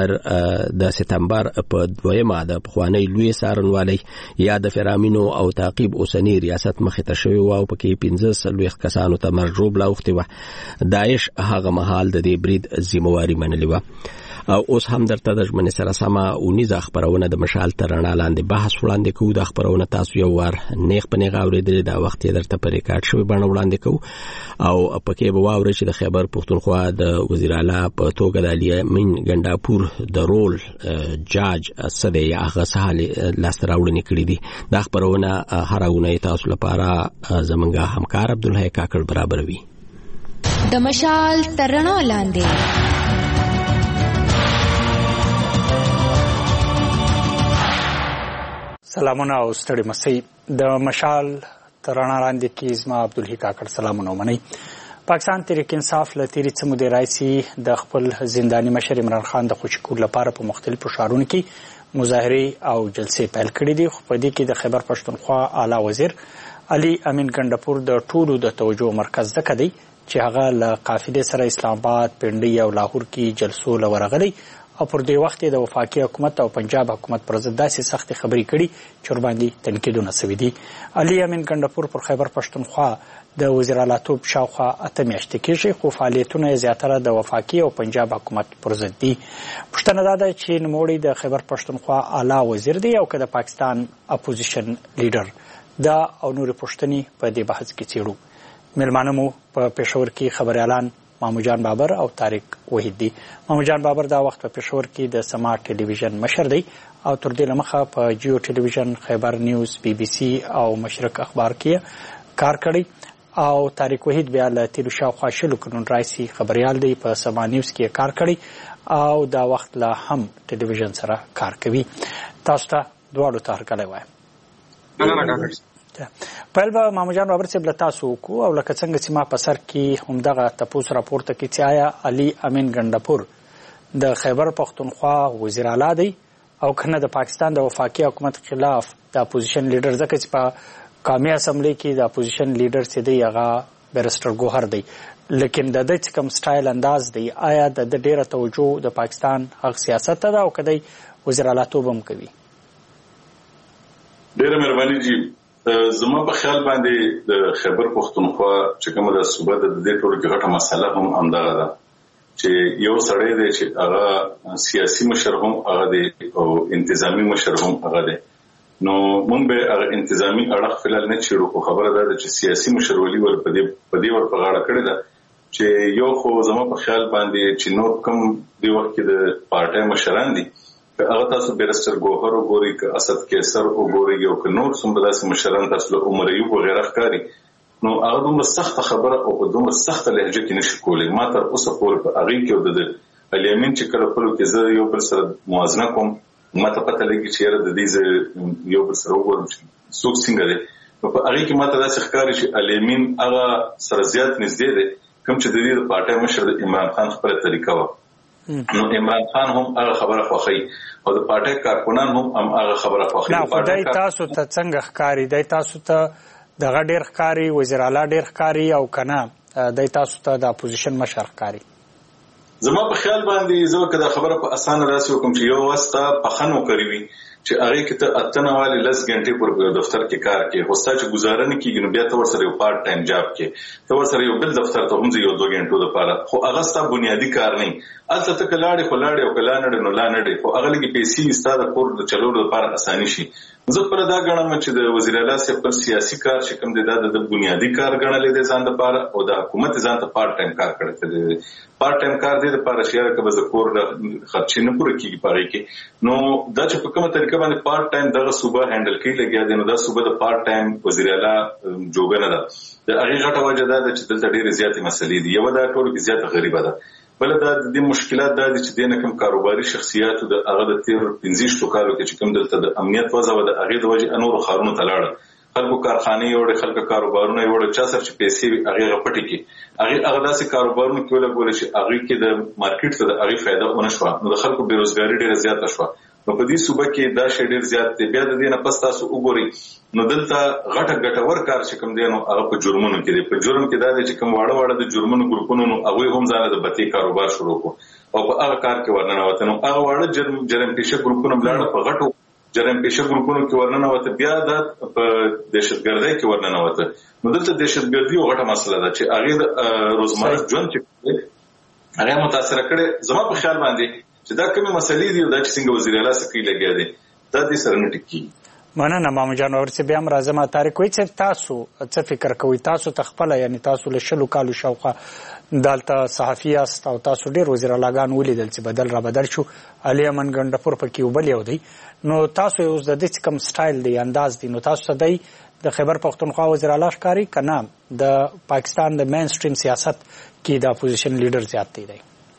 سپتمبر په 2 د پخوانی لوی سارنوالي یا د فرامینو او تعقیب اوسنی ریاست مخې ته شوی وو او پکې 15 کسانو ته مرجوب لاوختي و. داعش هغه مهال د دې برید ذمہواری منلې و. او اوس هم درته د ژمنې سره سمه اونیزه خبرونه د مشال ترڼا لاندې بحث وړاندې کوو. د خبرونه تاسو یو وار نیغ په نیغ اورېدل دا وخت یې درته په ریکارډ شوی بڼه وړاندې کوو او پکې به واورئ چې د خیبر پښتونخوا د وزیر اعلی په توګه د علي امین ګنډاپور د رول جاج سده یا هغه سهال لاس راوړنې کړې دي. دا خبرونه هر اونۍ تاسو لپاره زمونږ همکار عبدالحی کاکړ برابروي. د مشال ترڼا لاندې سلامونه او ستړي مسئ. د مشال ترڼا لاندې کې زما عبدالحی کاکړ سلامونه ومنئ. پاکستان تحریک انصاف له تیرې څه مودې راهیسې د خپل زنداني مشر عمران خان د خوشي کولو لپاره په مختلفو ښارونو کې مظاهرې او جلسې پیل کړي دي. خو په دې کې د خیبر پښتونخوا اعلی وزیر علي امین ګنډاپور د ټولو د توجه مرکز ځکه دی چې هغه له قافلې سره اسلام آباد، پنډۍ او لاهور کې جلسو له ورغلی او پر دې وخت د وفاقي حکومت او پنجاب حکومت پر ضد داسې سختې خبرې کړي چې ورباندې تنقیدونه سوي دي. علي امین ګنډاپور پر خیبر پښتونخوا د وزیر اعلیتوب شاوخوا 8 میاشتې کېږي خو فعالیتونه یې زیاتره د وفاقي او پنجاب حکومت پر ضد دي. پوښتنه دا ده چې نوموړی د خیبر پښتونخوا اعلی وزیر دی او که د پاکستان اپوزیشن لیډر. دا او نورې پوښتنې په دې بحث کې څېړو. مېلمانه مو په پېښور کې خبریالان ماموجان بابر او طارق وحید دي. ماموجان بابر دا وخت په پېښور کې د سما ټلویزیون مشر دی او تر دې لمخه په جیو ټلویزیون، خیبر نیوز، بی بی سی او مشرق اخبار کې کار کړی او طارق وحید بیا له تیرو شاوخوا 20 کلونو راهیسې خبریال دی. په سما نیوز کې کار کړی او دا وخت لا هم ټلویزیون سره کار کوي. تاسو ته دواړو ته هرکلی وایم. پیل به ماموجان بابر صاحب له تاسو وکړو او لکه څنګه چې ما په سر کې همدغه تپوس راپورته کړي چې آیا علي امین ګنډاپور د خیبر پښتونخوا وزیر اعلی دی او کنه د پاکستان د وفاقي حکومت خلاف د اپوزیشن لیډر، ځکه چې په قومي اسمبلی کې د اپوزیشن لیډر چې دی هغه بیرسټر ګوهر دی، لیکن د دې کوم سټایل انداز دی آیا د ډیره توجه د پاکستان حق سیاست ته ده او کدی وزیر اعلی توب هم کوي؟ ډیره مهرباني جی. زما په خیال باندې د خیبر پښتونخوا چې کومه د صوبه د دې ټولو کې غټه مسله هم همدغه ده چې یو سړی دی چې هغه سیاسي مشر هم هغه دی او انتظامی مشر هم هغه دی. نو مونږ به هغه انتظامی اړخ فلال نه چیرو، خو خبره ده چې سیاسي مشر ولي ور په دې ور په غاړه کړی ده چې یو خو زما په خیال باندې چې نور کوم دی وخت کې د پارټي مشران دي هغه تاسو بیرستر ګوهر وګورئ که اسد کیسر وګورئ او که نور څومره داسې مشران تاسو له عمر ایوب وغیره ښکاري، نو هغه دومره سخته خبره او په دومره سخته لهجه کې نشي کولی. ما تر اوسه پورې په هغې کې د الیمین چې کله خپلو کې زه یو بل سره موازنه کوم ما ته پته لګي چې یاره د دې زه یو بل سره وګورم چې څوک څنګه دی، نو په هغې کې ما ته داسې ښکاري چې الیمین هغه سره زیات نږدې دی کوم چې د دې د پارټۍ مشر د عمران خان خپله طریقه وه. نو عمران خان هم هغه خبره خوښوي او د پارټۍ کارکنان هم هغه خبره خوښوي. نه خدای تاسو ته څنګه ښکاري؟ دی تاسو ته دغه ډېر ښکاري، وزیر اعلی ډېر ښکاري او که نه دی تاسو ته د اپوزیشن مشر ښکاري؟ زما په خیال باندې زه که دا خبره په اسانه راسي وکړم چې یو وخت ستا پخن وکړی وي چې هغې کې ته اتنه والې 10 غنټې پورې په دفتر کې کار کوې، خو ستا چې ګزاره نه کېږي نو بیا ته ورسره یو پارټ ټایم جاب کې ته ورسره یو بل دفتر ته هم ځې یو 2 غنټو دپاره، خو هغه ستا بنیادي کار نه وي. هلته ته که لاړې خو لاړې او که لا نډې نو لا نډې، خو هغه لږې پیسې وي ستا د کور د چلولو لپاره اساني شي. زه خپله دا ګڼم چې د وزیر اعلی صاحب خپل سیاسي کار چې کوم دی دا د بنیادي کار ګڼلی دی ځان دپاره او د حکومت ځان ته پارټ ټایم کار کړی دی. پارټ ټایم کار دی دپاره چې یاره که به د کور خرچې نه پوره کېږي په هغې کې، نو دا چې په کومه طریقه باندې پارټ ټایم دغه صوبه هینډل کوي لګیا دی، نو دا صوبه د پارټ ټایم وزیر اعلی جوګه نه ده. د هغې غټه وجه دا ده چې دلته ډېرې زیاتې مسلې دي. یوه دا ټولو کې زیاته غریبه ده، بله دا د دې مشکلات دا دي چې دې نه کوم کاروباري شخصیاتو د هغه د تېر 15 کالو کې چې کوم دلته د امنیت وضع وه د هغې د وجې نورو ښارونو ته لاړل، خلکو کارخانې یوړې، خلکو کاروبارونه یوړل، چا سره چې پیسې وي هغې هغه پټې کړي، هغه داسې کاروبارونه کې ولګولې چې هغې کې د مارکیټ ته د هغې فایده ونه شوه، نو د خلکو بېروزګاري ډېره زیاته شوه. نو په دې صوبه کې دا شی ډېر زیات دی. بیا د دې نه پس تاسو وګورئ نو دلته غټه ګټور کار چې کوم دی نو هغه په جرمونو کې دی. په جرم کې دا دی چې کوم واړه د جرمونو ګروپونو نو هغوی هم ځانله د بتۍ کاروبار شروع کړو او په هغه کار کې ورننوته. نو هغه واړه جرم پیشه ګروپونه لاړه په غټو جرم پیشه ګروپونو کې ورننوته، بیا دا په دهشتګردۍ کې ورننوته. نو دلته دهشتګردي یو غټه مسله ده چې هغې د روزمره ژوند چې هغه متاثره کړې. زما په خیال باندې چې دا کومې مسلې دي او دا چې څنګه وزیر اعلی سکوي لګیا دی دا دې سره نه ټیک کېږي. مننه مامو جان. ورڅ بیا هم راځم. طارق وایي چې تاسو څه فکر کوئ؟ تاسو ته خپله یعنې تاسو له 20 کالو شاوخوا دلته صحافي یاست او تاسو ډېر وزیر اعلیګان ولیدل چې بدل را بدل شو، علي امن ګنډپور پکې یو بل یو دی. نو تاسو اوس د دې کوم سټایل دی انداز دی، نو تاسو ته دی د خیبر پښتونخوا وزیر اعلی ښکاري که نه د پاکستان د مین سټریم سیاست کې د اپوزیشن لیډر زیات دی؟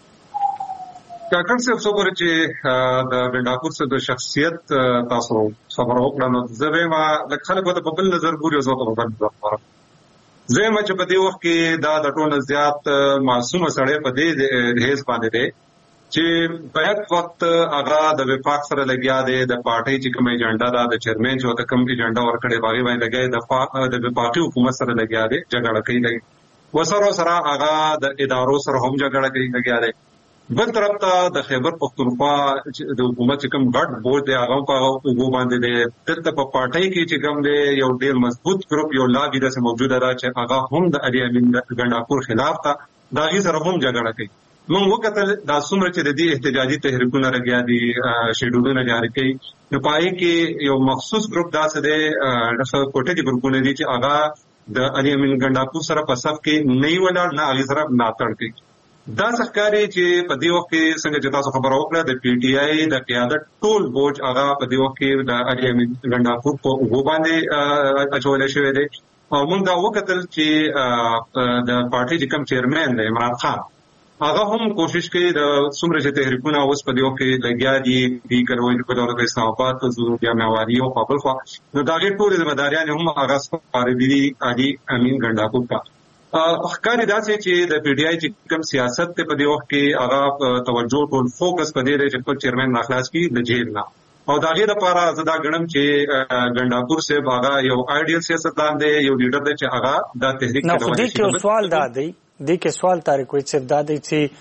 کاکړ صاحب څو ګورې چې د ګنډاپور صاحب د شخصیت تاسو خبره وکړه، نو زه وایم لکه خلک به په بل نظر ګوري او زه په بل نظر ګورم. زه وایم چې په دې وخت کې دا د ټولو نه زیات معصومه سړی په دې حیث باندې دی چې په یک وخت هغه د وفاق سره لګیا دی، د پارټۍ چې کوم ایجنډا ده د چیرمین چې ورته کوم ایجنډا ورکړی هغې باندې لګیا د وفاقي حکومت سره لګیا دی، جګړه کوي. ورسره سره هغه د ادارو سره هم جګړه کوي لګیا دی. بل طرف ته د خیبر پښتونخوا د حکومت چې کوم ګډ بورډ دی هغه په اوبو باندې دی. دلته په پارټۍ کې چې کوم دی یو ډېر مضبوط ګروپ یو لابي داسې موجوده ده چې هغه هم د علي امین ګنډاپور خلاف ده، د هغې سره هم جګړه کوي. موږ وکتل دا څومره چې د دې احتجاجي تحریکونه لګیا دي، شیډولونه جاري کوي، نو په هغې کې یو مخصوص ګروپ داسې دی کوټې ګروپونه دي چې هغه د علي امین ګنډاپور سره په صف کې نه ولاړ نه هغې سره ملاتړ کوي. دا څه ښکاري چې په دې وخت کې څنګه چې تاسو خبره وکړه د پی ټي آی د قیادت ټول بوج هغه په دې وخت کې د علي امین ګنډاپور په اوبو باندې اچولی شوی دی. او موږ دا وکتل چې د پارټۍ چې کوم چیرمین دی عمران خان هغه هم کوشش کوي د څومره چې تحریکونه اوس په دې وخت کې لګیا دي که وایي په دولت اسلام آباد ته ځو یا معواري او په بل خوا، نو د هغې ټولې ذمهداریانې هم هغه سپارلي دي علي امین ګنډاپور ته. ښکاري داسې چې د پی ټي آی چې کوم سیاست دی په دې وخت کې هغه توجه ټول فوکس په دې دی چې خپل چیرمین راخلاص کړي د جیل نه، او د هغې لپاره زه دا ګڼم چې ګنډاپور صاحب هغه یو آیډیل سیاستدان دی، یو لیډر دی چې هغه دا تحریک نه. خو دې کې یو سوال دا دی، دې کې سوال طارق وایي صاحب دا دی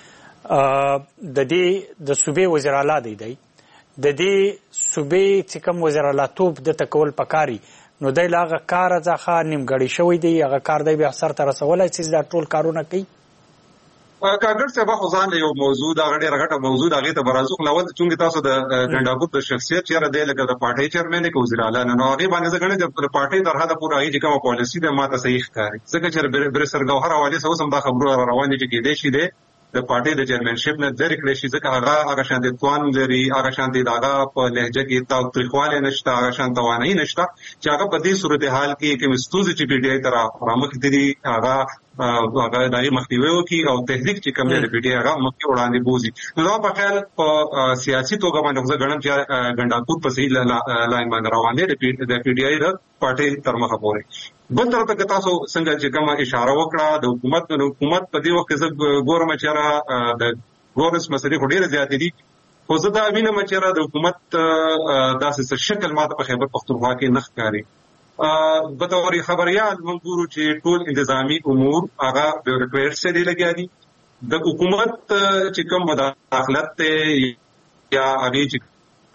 چې د دې د صوبې وزیر اعلی دی د دې صوبې چې کوم وزیر اعلی توب دته کول پکاري، نو دی له هغه کاره څخه نیمګړی شوی دی، هغه کار دی بیا سرته رسولی چې دا ټول کارونه کوي. کاکړ صاحب خو ځان له یو موضوع دا ډېره غټه موضوع د هغې ته به راځو. خو اول چونکې تاسو د ګنډاپور د شخصیت چېرې دی لکه د پارټۍ چیرمن دی که وزیر اعلی نه، نو هغې باندې زه ګڼم چې د پارټۍ تر حده پورې هغې چې کومه پالیسي ده ما ته صحیح ښکاري، ځکه چې بریسر ګوهر حوالې څه اوس هم دا خبرونه را روان دي چې کېدای شي دی د پارټۍ د چیرمنشپ نه لرې کړی شي، ځکه هغه شانتې توان لري، هغه شانتې د هغه په لهجه کې تاوتریخوالی نشته، هغه شان توانایي نشته چې هغه په دې صورتحال کې کومې ستونزې چې پي ټي آی ته رامخې دي هغه د هغې مخنیوی وکړي او تحریک چې کوم دی د پي ټي آی هغه مخکې وړاندې بوځي. نو دا په خیال په سیاسي توګه باندې زه ګڼم چې ګنډاپور په صحیح لاین باندې روان دی د پي ټي آی د پارټۍ تر مخه پورې. بل طرف ته تاسو څنګه چې کومه اشاره وکړه د حکومت په دې وخت کې زه ګورم چې د ګورنس مسلې خو ډېرې زیاتې دي، خو زه دا وینم چې د حکومت داسې شکل ماته په خیبر پښتونخوا کې نه ښکاري. بطور خبریال موږ ګورو چې ټول انتظامی امور هغه بیوروکریټ سره لګیا دي، د حکومت چې کوم مداخلت یا هغې چې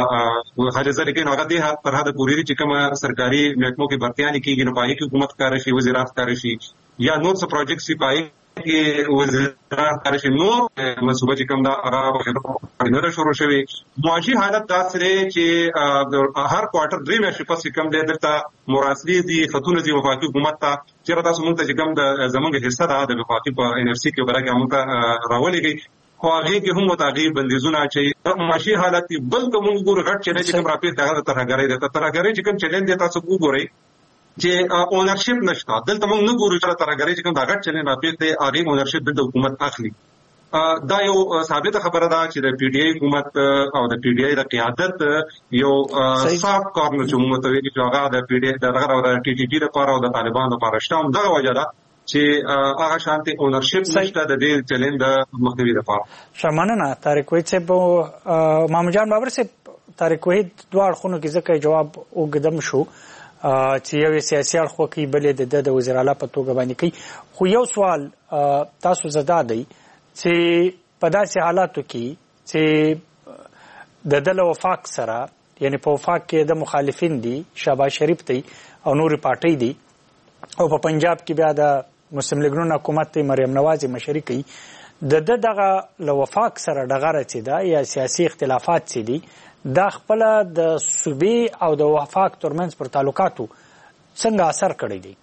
حاجزه لیکن هغه دې تر حده پورې چې کومه سرکاري محکمو کې بھرتیانې کېږي نو په هغې کې حکومت ښکاره شي، وزیرات ښکاره شي یا نور څه پروجیکټس وي په هغې کې وزیرات ښکاره شي، نور منصوبه چې کوم ده هغه نه ده شروع شوې. معاشي حالت داسې دی چې هر کوارټر 3 میاشتې پس چې کوم دی دلته مراسلې دي، خطونه دي وفاقي حکومت ته چېرې تاسو موږ ته چې کوم د زموږ حصه ده د وفاقي په NFC کې بله کې موږ ته راولېږئ، خو هغې کې هم ورته هغې بندیزونه اچوي. معاشي حالت دي. بل که موږ ګورو غټ چلنج چې کوم راپېښ دی هغه د ترهګرۍ دی. ترهګرۍ چې کوم چلنج دی تاسو وګورئ چې اونرشپ نشته دلته، موږ نه ګورو چې ترهګرۍ چې کوم دا غټ چلنج راپېښ دی هغې اونرشپ دلته حکومت اخلي. دا یو ثابته خبره ده چې د پي ټي آی حکومت او د پي ټي آی د قیادت یو صاف کارنر چې موږ ته ویلي چې هغه د پي ټي آی د ټي ټي ټي لپاره او د طالبانو لپاره شته، همدغه وجه ده چې هغه شانتې اونرشپ نشته د دې چلنج د مخنیوي لپاره. ښه مننه طارق وحید صاحب. مامون جان بابر صاحب، طارق وحید دوه اړخونو کې ځکه جواب اوږدم شو چې یو یې سیاسي اړخ وکړي، بل یې د وزیر اعلی په توګه باندې کوي. خو یو سوال تاسو زده دی چې په داسې حالاتو کې چې د ده له وفاق سره، یعنی په وفاق کې د مخالفین دي، شهباز شریف دی او نورې پارټۍ دي، او په پنجاب کې بیا د مسلم لیګ نون حکومت دی مریم نواز مشري کوي، د ده دغه له وفاق سره ډغره چې ده یا سیاسي اختلافات چې دي دا خپله د صوبې او د وفاق ترمنځ پر تعلقاتو څنګه اثر کړی دی؟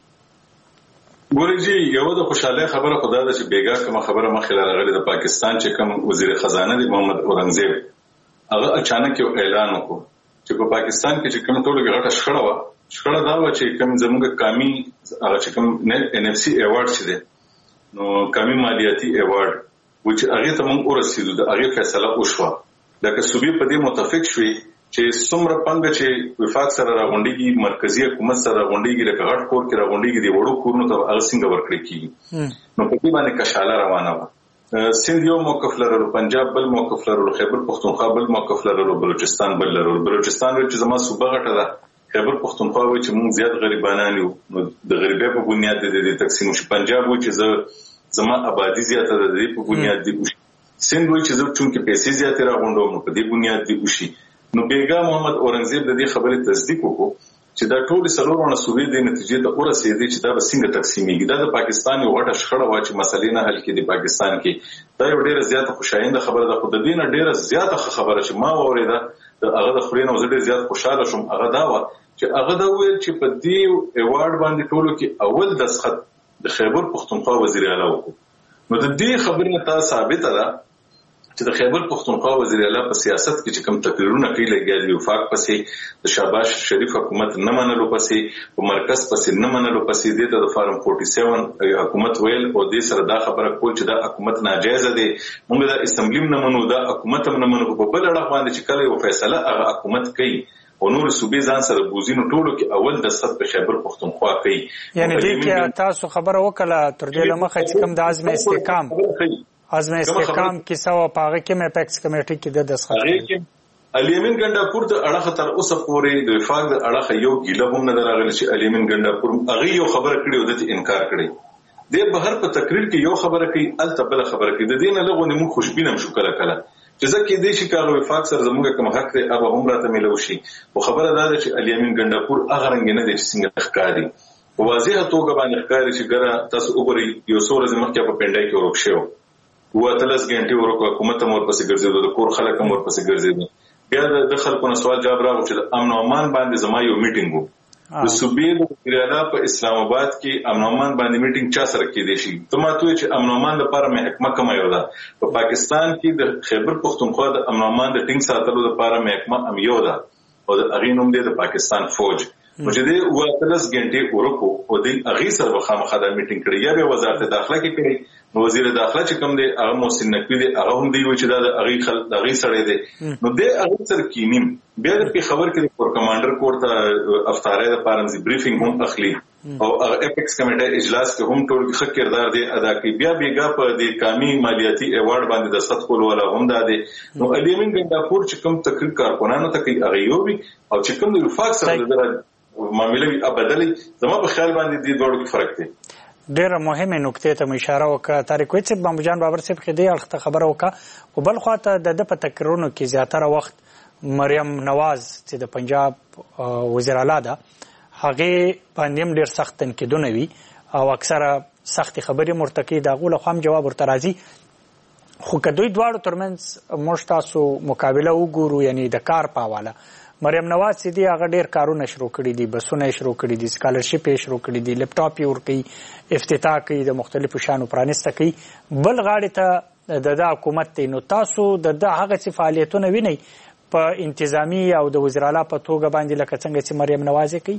ګورئ جی، یو د خوشحالۍ خبره خو دا ده چې بېګا کومه خبره مخکې راغلې د پاکستان چې کوم وزیر خزانه دی محمد اورنګزیب، هغه اچانک یو اعلان وکړو چې په پاکستان کې چې کوم ټولو کې غټه شخړه وه، شخړه دا وه چې کوم زموږ قامي هغه چې کوم NFC ایوارډ چې دی نو قامي مالیاتي ایوارډ و چې هغې ته موږ ورسېدو، د هغې فیصله وشوه. لکه صوبې په دې متفق شوې چې څومره پانګه چې وفاق سره راغونډېږي، مرکزي حکومت سره راغونډېږي، لکه غټ کور کې راغونډېږي، د وړو کورونو ته هغه څنګه ورکړی کېږي. نو په دې باندې کشاله روانه وه. سند یو موقف لرلو، پنجاب بل موقف لرلو، خیبر پښتونخوا بل موقف لرلو، بلوچستان بل لرلو. بلوچستان وایي چې زما صوبه غټه ده، خیبر پښتونخوا وایي چې موږ زیات غریبانان یو، نو د غریبۍ په بنیاد د دې تقسیم وشي. پنجاب وایي چې زما آبادي زیاته ده، د دې په بنیاد دې وشي. سند وایي چې زه چونکې پیسې زیاتې راغونډوم نو په دې بنیاد دې وشي. نو بېګا محمد اورنګزیب د دې خبرې تصدیق وکړو چې دا ټولې څلورونه صوبې دې نتیجې ته ورسېدې چې دا به څنګه تقسیمېږي. دا د پاکستان یو غټه شخړه وه چې مسلې نه حل کېدې پاکستان کې. دا یو ډېره زیاته خوشاینده خبره ده، خو د دې نه ډېره زیاته ښه خبره چې ما واورېده د هغه د خولې نه زه ډېر زیات خوشحاله شوم، هغه دا وه چې هغه دا وویل چې په دې ایوارډ باندې ټولو کې اول دستخط د خیبر پښتونخوا وزیر اعلی وکړو. نو د دې خبرې نه تا ثابته ده چې د خیبر پښتونخوا وزیر اعلی په سیاست کې چې کوم تقریرونه کوي لګیا دي، وفاق پسې د شهباز شریف حکومت نه منلو پسې، په مرکز پسې نه منلو پسې، دې ته د فارم 47 حکومت ویل او دې سره دا خبره کول چې دا حکومت ناجایزه دی، موږ د اسمبلی نه منو، دا حکومت هم نه منو. په بل اړخ باندې چې کله یو فیصله هغه حکومت کوي او نور صوبې ځان سره بوزي، نو ټولو کې اول دستخط په خیبر پښتونخوا کوي. یعنی دې کې تاسو خبره وکړه تر دې له مخه چې کوم د عزم استحکام کیسه وه په هغه کې مې اپیکس کمیټې کې د دستخط الیمین ګنډاپور د اړخه تر اوسه پورې د وفاق د اړخه یو ګیله هم نه ده راغلې چې الیمین ګنډاپور هغې یو خبره کړې او دته انکار کړی. دې بهر په تقریر کې یو خبره کوي، هلته بله خبره کوي. د دې نه لږ غوندې موږ خوشبین هم شو کله کله چې ځکه دې شي کار وفاق سره زموږ کوم حق دی هغه هم راته ملو شي. خو خبره دا ده چې الیمین ګنداپور هغه رنګ نه دی چې څنګه ښکاري. په واضحه توګه باندې ښکاري چې ګره تاسو وګورئ یو څو ورځې مخکې په پنډای کې ورک شو. 13 غنټې ورک حکومت هم ورپسې ګرځېدو، د کور خلک هم ورپسې ګرځېدل. بیا د خلکو نه سوال جواب راغی چې د امن او امان باندې زما یو میټینګ وو. د صوبې د وزیراعلی په اسلام آباد کې امن او امان باندې میټینګ چا سره کېدی شي؟ ته ماته وایې چې امن او امان لپاره محکمه کومه یو ده؟ په پاکستان کې د خیبر پختونخوا د امن او امان د ټینګ ساتلو لپاره محکمه هم یو ده او د هغې نوم دی د پاکستان فوج. نو چې دی 13 غنټې ورکو او د هغې سره به خامخا دا میټینګ کړی، یا به وزارت داخله کې کړی. نو وزیر داخله چې کوم دی هغه محسن نقوی دی، هغه هم دی وایي چې دا د هغې سړی دی. نو دی هغې سره کینیم. بیا د پېښور کې د کور کمانډر کور ته افطارۍ دپاره ځي، بریفینګ هم اخلي او هغه اپیکس کمیټه اجلاس کې هم ټول ښه کردار دی ادا کوي. بیا بیګا په د قامي مالیاتي ایوارډ باندې دستخط کول والا هم دا دی. نو الیمین ګنداپور چې کوم تقریر کارکونانو ته کوي هغه یو وي، او چې کوم د وفاق سره د معاملې وي ابدلي. زما په خیال باندې دې دواړو کې فرق دی. ډېره مهمه نکته ته اشاره وکړه طارق ویڅ صاحب. بامجان بابر صاحب کې دې اړخ ته خبره وکړه، او بل خواته د په تقریرونو کې زیاتره وخت مریم نواز چې د پنجاب وزیر اعلی ده هغې باندې هم ډېر سخت تنقیدونه وي او اکثره سختې خبرې مرتکي د هغو له خوا هم جواب ورته راځي. خو که دوی دواړو ترمنځ موږ تاسو مقابله وګورو، یعنی د کار په حواله مریم نواز چې دی هغه ډېر کارونه شروع کړي دي، بسونه یې شروع کړي دي، سکالرشپ یې شروع کړي دي، لپټاپ یې ورکوي، افتتاح کوي، د مختلفو شیانو پرانسته کوي. بل غاړې ته د حکومت دی. نو تاسو د هغه څه فعالیتونه وینئ په انتظامی او د وزیر اعلی په توګه باندې لکه څنګه چې مریم نواز یې کوي؟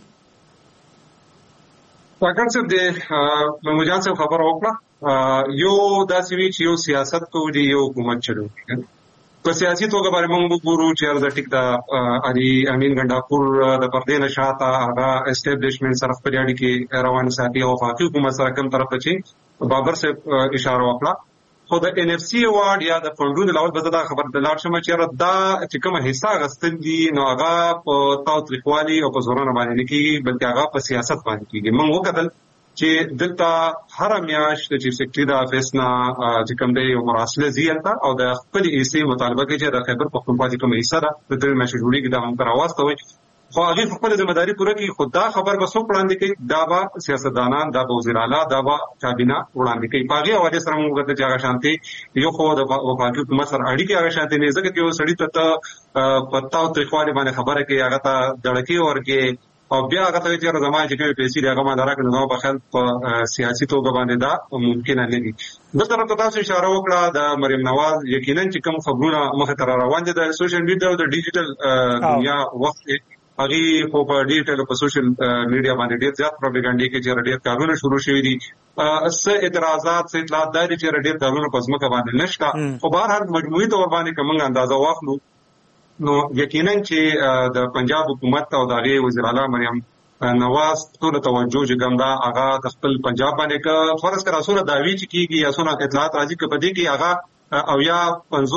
کاکړ صاحب د محمود جان صاحب خبره وکړه، یو داسې وي چې یو سیاست کوي، یو حکومت چلوي. په سیاسي توګه باندې موږ وګورو چې د ټیک د علي امین ګنداپور د پردې نه شاته هغه اسټابلیشمنټ سره خپلې اړیکې روانې ساتي او وفاقي حکومت سره کوم طرف ته چې بابر صاحب اشاره وکړه. خو د ان اف سی ایوارډ یا د فنډونو له اول به دا خبر د لاړ شم چې دا چې کومه حصہ اخیستل دي نو هغه په تاوتریخوالي او په زورانه باندې نه کېږي، بلکې هغه په سیاست باندې کېږي. موږ وکتل چې دلته هر میاشت د چیف سیکرټري د افیس نه چې کوم دی یو مراسله ځي هلته او د خپلې حصې مطالبه کوي چې د خیبر پښتونخوا چې کومه حصه ده د درې میاشتې جوړېږي دا هم ته راواستوئ. خو هغې خپله ذمهداري پوره کړي. خو دا خبر به څوک وړاندې کوي؟ دا به سیاستدانان، دا به وزیر اعلی، دا به کابینه وړاندې کوي. په هغې حوالې سره موږ وکتل چې هغه شانتې یو خو د وفاقي حکومت سره اړیکې هغه شانتې نه، ځکه چې یو سړي ته په تاوتریخوالي باندې خبره کوي، هغه ته دړکې ورکوي او بیا هغه ته چې زما چې کومې پیسې دي هغه ما درکړې، نو په خیال په سیاسي توګه باندې دا ممکنه نه دي. بل طرف ته تاسو اشاره وکړه د مریم نواز، یقینا چې کوم خبرونه مخې ته روان دي د سوشل میډیا او د ډیجیټل دنیا وخت هغې خو په ډیجیټل او په سوشل میډیا باندې ډېر زیات پروپاګانډې کې چې ډېر کارونه شروع شوي دي. څه اعتراضات، څه اطلاعات دا دي چې ډېر کارونه په ځمکه باندې نشته. خو بهرحال مجموعي طور باندې که موږ اندازه واخلو نو یقینا چې د پنجاب حکومت او د هغې وزیر اعلی مریم نواز ټوله توجه چې کوم دا هغه د خپل پنجاب باندې که فرض کړه څومره دعوې چې کېږي یا څومره اطلاعات راځي که په دې کې هغه او یا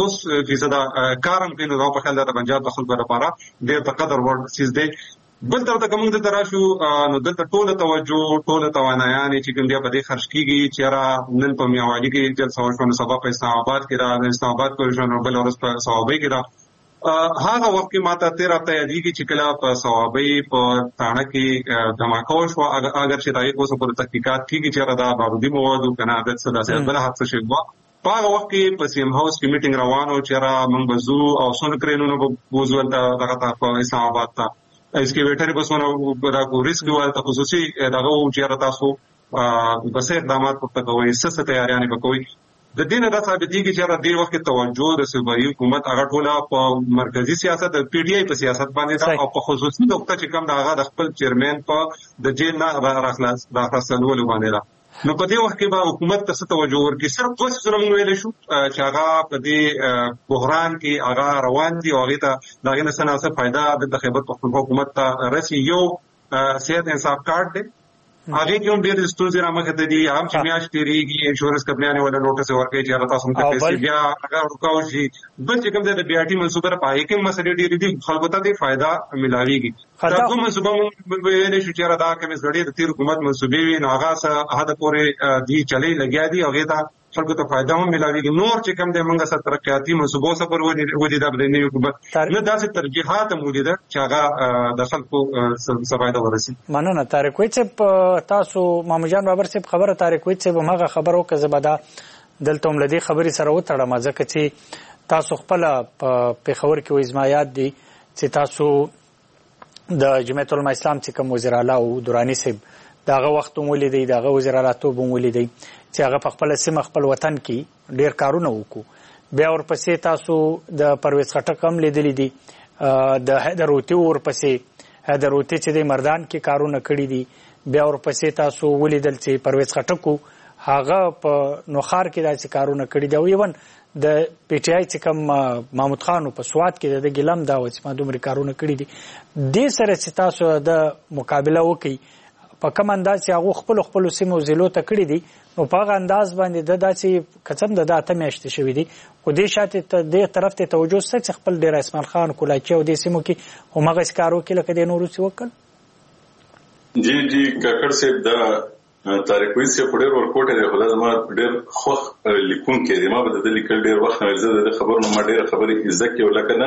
50% کار هم کوي، نو دا په خیال د پنجاب د خلکو لپاره ډېر د قدر وړ څیز دی. بل طرف ته که موږ دلته راشو نو دلته ټوله توجه، ټوله توانایانې چې کوم دی په دې خرج کېږي چې یاره نن په میاوالي کې جلسه وشوه، نو سبا په اسلام آباد کې ده، اسلام آباد کې وشوه، نو بله ورځ په صوابۍ کې ده. هغه وخت کې ماته 13 یادېږي چې کله په صوابۍ په تاڼه کې دھماکه وشوه، اگر چې د هغې اوسه پورې تحقیقات کېږي چې دا بارودي مواد و که نه هغه څه داسې بله حادثه شوې وه. په هغه وخت کې په سی ایم هاوس کې میټینګ روان و چې یاره موږ به ځو او څونه کرینونه به بوځو هلته دغه ته په اسلام آباد ته، اسکیویټر به څونه دا ریسک و هلته خصوصي دغه و چې یاره تاسو به څه اقدامات ورته کوئ، څه تیاریانې به کوئ. د دې نه دا ثابتېږي چې هغه دې وخت کې توجه د صوبایي حکومت هغه ټوله په مرکزي سیاست د پی ډي آی په سیاست باندې ده او په خصوصي نقطه چې کوم د هغه د خپل چیرمین په د جیل نه راخلاصولو باندې ده. نو په دې وخت کې به حکومت ته څه توجه ورکړي؟ صرف دوه څیزونه موږ ویلی شو چې هغه په دې بحران کې هغه روان دي او هغې ته د هغې نه څه نه څه فایده د خیبر پښتونخوا حکومت ته رسي. یو صحت انصاف کارت دی، هغې کې هم ډېرې ستونزې رامخې ته دي، هم چې میاشت تېرېږي انشورنس کمپنیانې ولا نوټس ورکوي چې هغه تاسو ته پیسې بیا هغه ورکول شي. بل چې کوم ځای د بي آر ټي منصوبه ده په هغې کې هم مسلې ډېرې دي، خلکو ته دې فایده ملاوېږي. دا کوم منصوبه موږ ویلی شو چې یاره دا کمې زړې د تېر حکومت منصوبې وي، نو هغه څه حده پورې دي چلې لګیا دي او هغې ته خلکو ته فائدہ هم ملاويږي. نور چې کوم د منګه سره ترقیاتي منصوبو سفر ودی د بلنې حکومت نه داسې ترجیحات موجوده چې هغه د خلکو څه فائدہ ورسي. مننه طارق وایي چې تاسو مامو جان بابر صاحب خبره طارق وایي چې هغه خبرو که زبدا دلته هم لدی خبري سره وتړم ځکه چې تاسو خپل په پیښور کې وزمایات دي چې تاسو د جمعیت العلماء اسلام چې کوم وزیر اعلی او درانی صاحب داغه وخت ولیدي داغه وزیر اعلی توب ولیدي چې هغه په خپل سیمه خپل وطن کې ډیر کارونه وکړو. بیا ورپسې تاسو د پرویز خټک هم لیدلی دي، د حیدروتی ورپسې حیدروتی چې د مردان کې کارونه کړي دي. بیا ورپسې تاسو ولیدل چې پرویز خټکو هغه په نوخار کې داسې کارونه کړي دي او ایون د پی ټی آی چې کوم محمود خان په سواد کې د ګلم دا و چې ما دومره کارونه کړي دي. دې سره چې تاسو د مقابله وکړي په کوم انداز چې هغه خپل سیمو ضلعو ته کړي دي نو په هغه انداز باندې د داسې قسم د اته میاشتې شوي دي خو دې شاته دې طرف ته توجه ست چې خپل ډیر اسماعیل خان کولاچي او دې سیمو کې همغه کارو کې لکه د نورو څه وکړ. جی کاکړ صاحب دا طارق وایي چې په ډېر ورکوټه دی خو دا زما ډېر خوښ لیکونکی دی. ما به د لیکل ډېر وخت نه زه د خبرونو ما ډېر خبرې زده کړې لکه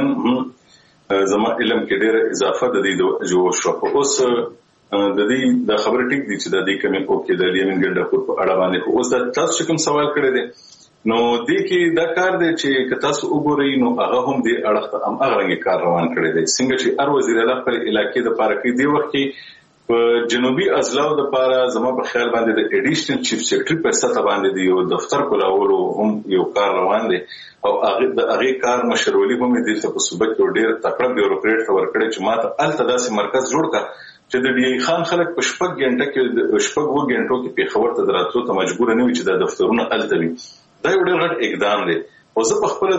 نن زما علم کې ډېر اضافه د دې جو شو. اوس د دې د خبرې ټیک دي چې د دې کمی کو کې د لیمن ګنډاپور په اړه باندې اوس د تاسو کوم سوال کړی دی نو دې کې دا کار دی چې تاسو وګورئ نو هغه هم دې اړه هم هغه رنګ کار روان کړی دی څنګه چې هر وزیر اعلی پر علاقې د پاره کې دی وخت کې په جنوبي اضلاع د پاره زما په خیال باندې د اډیشنل چیف سیکریټری په سطح باندې دی یو دفتر کولاولو هم یو کار روان دی او هغه کار مشرولي هم دې ته په صوبه کې ډېر تکړه بیوروکریټ ته ورکړي چې ماته الته داسې مرکز جوړ کړ چې د ډی خان خلک په شپږ غنټه کې شپږ غنټو کې پیښور ته دراتلو ته مجبور نه وي چې د دفترونو الته وي. دا یو ډېر غټ اقدام دی. او زه په خپل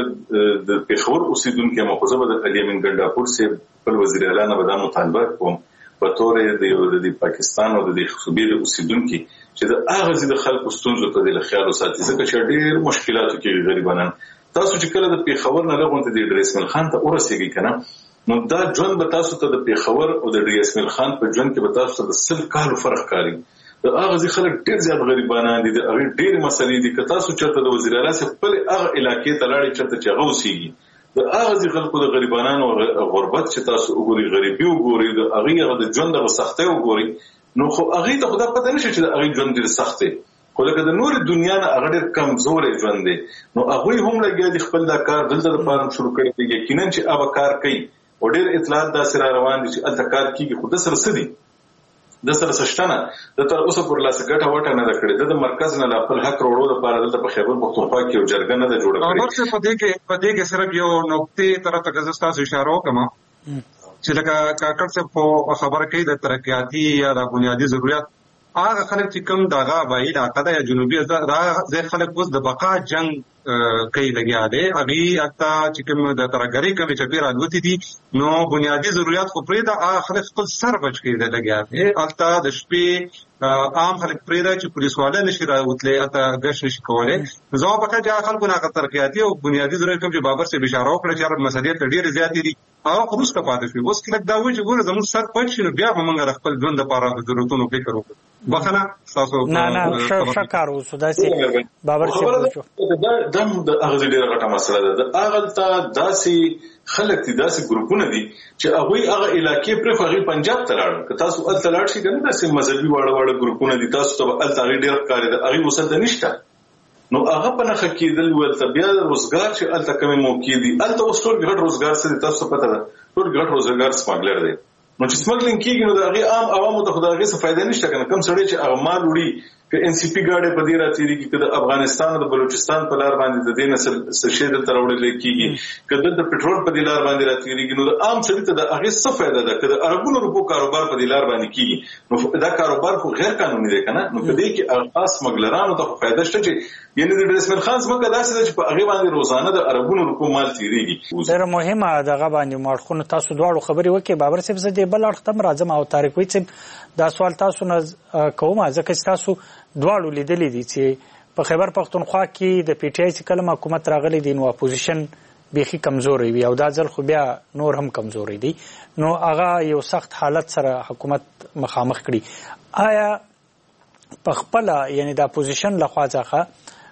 د پیښور اوسیدونکو مخزبه د الیمن ګنډاپور سي خپل وزیر اعلی نه بدان مطالبه کوم په تور د پاکستان او د صوبې د اوسیدونکو چې د اغاز د خلکو ستونزو ته د خیال ساتي ځکه چې ډېر مشکلاتو کې غریبانان تاسو چې کله د پیښور نه لغونته د ډریسمل خان ته ورسېږي کنه نو دا ژوند به تاسو ته د پیښور او د ډریسمل خان په ژوند کې به تاسو ته د 100 کالو فرق کاری. د اغاز خلک ډېر زیات غریبانان دي، د هغه ډېر مسلې دي. که تاسو چرته د وزیر اعلی څخه خپل هغه علاقې ته لاړی چرته چې هغه اوسېږي د اغاز خلکو د غریبانو غربت چې تاسو وګورئ غریبي وګورئ د هغه د ژوند د سختۍ وګورئ نو خو هغه ته خدا پته نشي چې د هغه ژوند ډېر سخت دی خو لکه د نور دنیا نه هغه ډېر کمزورې ژوند دی. نو هغه هم لګیا دي خپل دا کار دلته د فارم شروع کړی دی یقینا چې هغه کار کوي او ډېر اطلاعات دا سره روان دي چې الته کار کیږي خو د سره سدي د سره سشتنه د تر اوسه پر لاس ګټه وټه نه کړې د مرکز نه خپل حق وروړو لپاره دلته په خیبر پختونخوا کې یو جرګه نه جوړه کړې. نو څه په دې کې صرف یو نقطې طرف ته تاسو اشاره وکم چې لکه کاکړ څه په خبره کې د ترقیاتي یا د بنیادی ضرورت هغه خلک چې کوم دغه وایي د عقده یا جنوبي د خلک اوس د بقا جنگ کوي لګیا دی هغه اکتا چې کوم د ترګری کوي چې پیر الوتی دي نو بنیادی ضرورت خو پرې د خلک خپل سر بچ کړي لګیا دی اکتا د شپې عام خلک پرې دا چې پولیس والا نشي راوتلې اته غش نشي کولای زه په کله چې خلکو نه ترقیاتي او بنیادی ضرورت کوم چې بابر سي اشاره وکړه چې مسلې ډېر زیات دي هغه خروج ته پاتې شي. اوس کله دا وایي چې ګوره زموږ سر پټ شي نو بیا به موږ خپل ژوند لپاره د ضرورتونو فکر وکړو. بخنه تاسو نه شکر اوسه داسې بابر سي دا د هغه ډیره غټه مسله ده. د هغه ته داسې خلک دي داسې ګروپونه دي چې هغه علاقې پر فقې پنجاب ته لاړ که تاسو ال تلاړ شي کنه داسې مذهبي واړه ګروپونه دي تاسو ته ال تاغي ډیر کار دي هغه مسله نشته نو هغه په نخ کېدل ولته بیا روزګار چې ال تکمه موقع دي ال ته وستور ګټ روزګار څه تاسو پته ده ټول ګټ روزګار سمګلر دي نو چې سمګلینګ کېږي نو د هغه عام عوامو ته خدای څه فائدہ نشته کنه کم سړی چې هغه مال وړي که ان سی پی ګاډي په دې راتېږي چې د افغانستان او د بلوچستان په لار باندې د دې نسل سشید تر وړل کېږي کله د پټرول په دې لار باندې راتېږي نو د عام سړي ته د هغه څه فائدہ ده کله اربونو روپو کاروبار په دې لار باندې کېږي نو دا کاروبار خو غیر قانوني دی کنه نو کله کې خاص مګلرانو ته فائدہ شته چې یعنی د رسمل خان څخه داسې چې په هغه باندې روزانه د اربونو روپو مال تیریږي. ډېر مهمه دغه باندې مارخونه تاسو دواړو خبرې وکړي بابر صاحب زه دې بل اړخ ته راځم او طارق وایي چې دا سوال تاسو نه کوم ځکه چې تاسو دواړو لیدلې دي چې په خیبر پختونخوا کې د پی ټی آی څخه کلمه حکومت راغلي دي نو اپوزیشن بیخي کمزوري وي او دا ځل خو بیا نور هم کمزوري دي نو هغه یو سخت حالت سره حکومت مخامخ کړي. آیا په خپل یعنی د اپوزیشن لخوا ځخه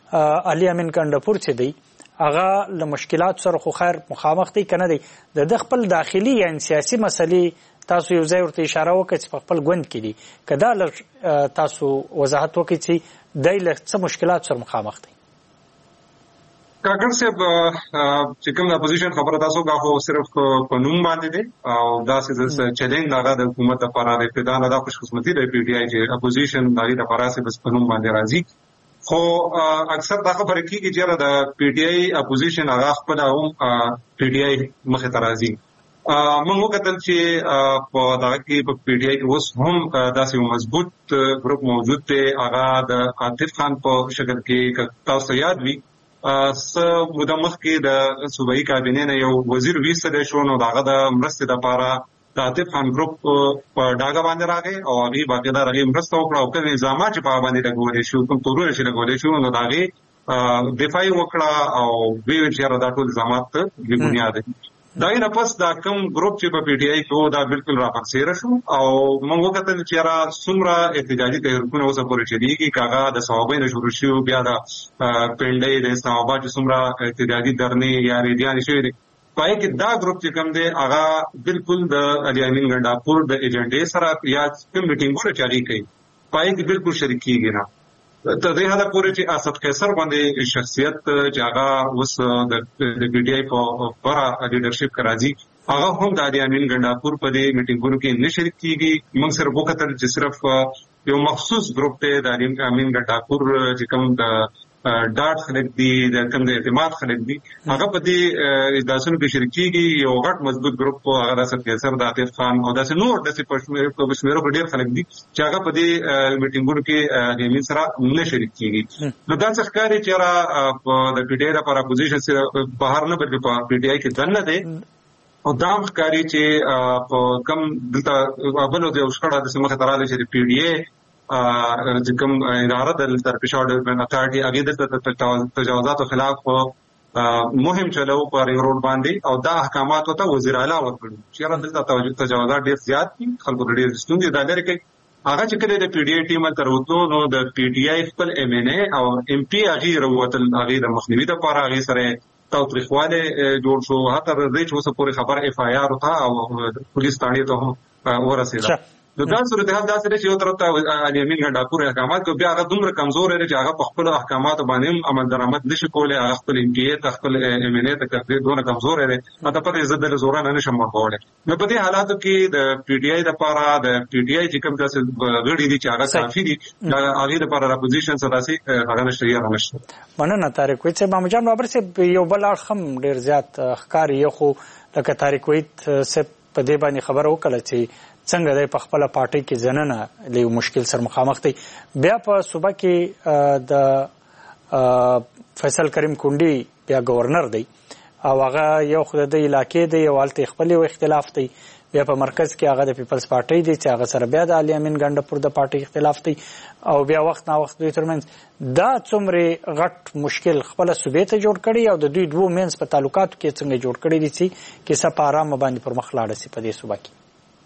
علي امین ګنډپور چې دی هغه له مشکلات سره خو خیر مخامخ دی کنه دی د خپل داخلي یعنی سیاسي مسلې تاسو یو ځای ورته اشاره وکړئ چې په خپل ګوند کې دي کدا تاسو وضاحت وکړئ چې دای له څه مشکلات سره مخامخ دی. کاکړ صاحب چې کوم د اپوزیشن خبره تاسو غواخو صرف په نوم باندې دي او دا چې چیلنج هغه د حکومت لپاره د ابتداء نه د خوشقسمتي د پی ډی آی چې اپوزیشن دغه لپاره چې بس په نوم باندې راځي خو اکثر دا خبره کیږي چې د پی ډی آی اپوزیشن هغه خپل پی ډی آی مخه ته راځي. موږ وکتل چې په دغه کې په پی ډی آی کې اوس هم داسې مضبوط ګروپ موجود دی هغه د عاطف خان په شکل کې تاسو یاد وي موده مخکې د صوبایي کابینې نه یو وزیر ویستلی شو نو د هغه د مرستې دپاره د عاطف خان ګروپ په ډاګه باندې راغی او هغې باقاعده هغې مرسته وکړه او کوم الزامات چې په هغه باندې لګولی شو کوم تورونه چې لګولی شو نو د هغې دفاع یې وکړه او ویې ویل چې یاره دا ټول الزامات بې بنیاده دي. دغې نه پس دا کوم ګروپ چې په پی ټي آی کې دا بالکل راپرسېره شو او موږ وکتل چې یاره څومره احتجاجي تحریکونه اوسه پورې چلېږي که هغه د صوابۍ نه شروع شوي بیا د پنډۍ د اسلام آباد چې څومره احتجاجي درنې یا ریډیانې شوي دي په هغې کې دا ګروپ چې کوم دی هغه بالکل د علي امین ګنډاپور د ایجنډې سره یا کوم میټینګونه چې هغې کوي په هغې کې بالکل شریک کېږي نه. تر دې حده پورې چې اسد قیصر باندې شخصیت چې هغه اوس د پی ټي آی په غوره لیډرشپ کې راځي هغه هم د علي امین ګنډاپور په دې میټینګونو کې نه شریک کېږي. موږ صرف وکتل چې صرف یو مخصوص ګروپ دی د علي امین ګنډاپور چې کوم د ډاټ خلک دي د کوم د اعتماد خلک دي هغه په دې اجلاسونو کې شریک کېږي. یو غټ مضبوط ګروپ هغه د اسد قیصر د عاطف خان او داسې نور داسې په شمېرو کې ډېر خلک دي چې هغه په دې میټینګونو کې د امین سره نه شریک کېږي. نو داسې ښکاري چې د پی ټي آی لپاره اپوزیشن سره بهر نه بلکې په پی ټي آی کې دننه دی او دا هم ښکاري چې په کوم دلته بل یو شخړه داسې مخې ته راغلی چې د پی ډي آی چې کوم اداره د پېښور ډیولپمنټ اتارټي هغې دلته د تجاوزاتو خلاف مهم چلو په رنګ روډ باندې او دا احکامات ورته وزیر اعلی ورکړي چې یاره دلته تجاوزات ډېر زیات دي خلکو ته ډېر ستونزې دا لرې کوي. هغه چې کله د پی ډي آی ټیم هلته راوتلو نو د پی ډي آی خپل ایم این اے او ایم پي هغې راووتل هغې د مخنیوي دپاره هغې سره تاوتریخوالی جوړ شو حتی راځي چې اوسه پورې خبر اف آی آر ته او پولیس تاڼې ته هم ورسېده. نو دا صورتحال داسې دی چې یو طرف ته علي امین ګنډاپور احکامات کوي بیا هغه دومره کمزور دی چې هغه په خپلو احکاماتو باندې هم عمل درآمد نشي کولی هغه خپل ایم پي اے ته خپل ایم این اے ته دونه کمزور دی ماته پته زه د زورانه نشم ورکولی. نو په دې حالاتو کې د پی ټي آی دپاره د پی ټي آی چې کوم داسې غړي دي چې هغه کافي دي هغې دپاره اپوزیشن څه داسې هغه نشته یاره نشته. مننه طارق وحید صاحب. محمد جان بابر صاحب یو بل اړخ هم ډېر زیات ښکاري یو خو لکه طارق وحید صاحب په دې باندې خبره وکړه چې څنګه دی په خپله پارټۍ کې ځننه له یو مشکل سره مخامخ دی. بیا په صوبه کې د فیصل کریم کونډي بیا گورنر دی او هغه یو خو د علاقې دی یو هلته خپل یو اختلاف دی. بیا په مرکز کې هغه د پیپلز پارټۍ دی چې هغه سره بیا د علي امین ګنډاپور د پارټۍ اختلاف دی او بیا وخت نا وخت دوی ترمنځ دا څومره غټ مشکل خپله صوبې ته جوړ کړي او د دوی دوو منځ په تعلقاتو کې څنګه جوړ کړي دي چې کیسه په ارامه باندې پر مخ لاړه سي په دې صوبه کې.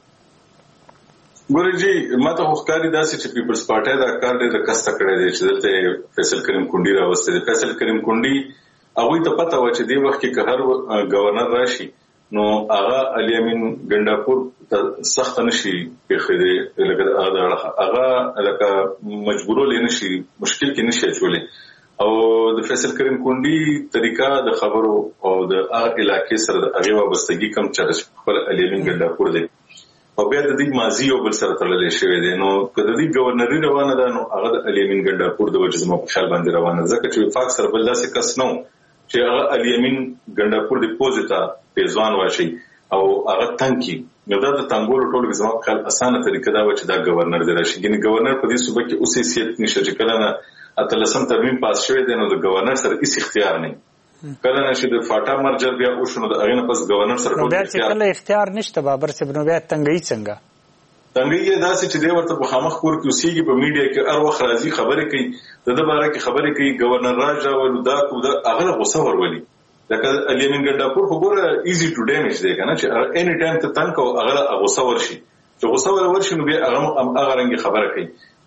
ګورې جی ما ته خو ښکاري داسې چې پیپلز پارټۍ دا کار ډېر کسته کړی دی چې دلته فیصل کریم کونډي راوستی دی. فیصل کریم کونډي هغوی ته پته وه چې دې وخت کې که هر ګورنر راشي نو هغه علي امین ګنډاپور ته سخته نشي پرېښودی لکه هغه لکه مجبورولی نشي مشکل کې نشي اچولی او د فیصل کریم کونډي طریقه د خبرو او د هغه علاقې سره د هغې وابستګي کم چېرته چې خپل علي امین ګنډاپور دی او بیا د دې ماضي یو بل سره تړلی شوی دی. نو که د دې ګورنري روانه ده نو هغه د علي امین ګنډاپور د وجې زما په خیال باندې روانه ده ځکه چې وفاق سره بل داسې کس نه و چې هغه علي امین ګنډاپور د پوزې ته پیزوان واچوي او هغه تنګ کړي. نو دا د تنګولو ټولو کې زما په خیال اسانه طریقه دا وه چې دا ګورنر دی راشي. ګینې ګورنر په دې صوبه کې اوس حیثیت نشته چې کله نه 18 ترمیم پاس شوی دی نو د ګورنر سره هېڅ اختیار نه کله نه چې د فاټا مرجر بیا وشو نو د هغې نه پس ګورنر سره ټول بیا چې کله اختیار نشته بابر صاحب نو بیا تنګۍ څنګه تنګۍ یې داسې چې دی ورته مخامخ کور کې اوسېږي په میډیا کې هر وخت راځي خبرې کوي د ده باره کې خبرې کوي ګورنر راج راولو دا کو دا هغه له غوسه ورولي لکه علي امین ګنډاپور خو ګوره ایزي ټو ډیمیج دی که نه چې اني ټایم ته تنګ او هغه له غوسه ورشي چې غوسه ورشي نو بیا هغه رنګې خبره کوي.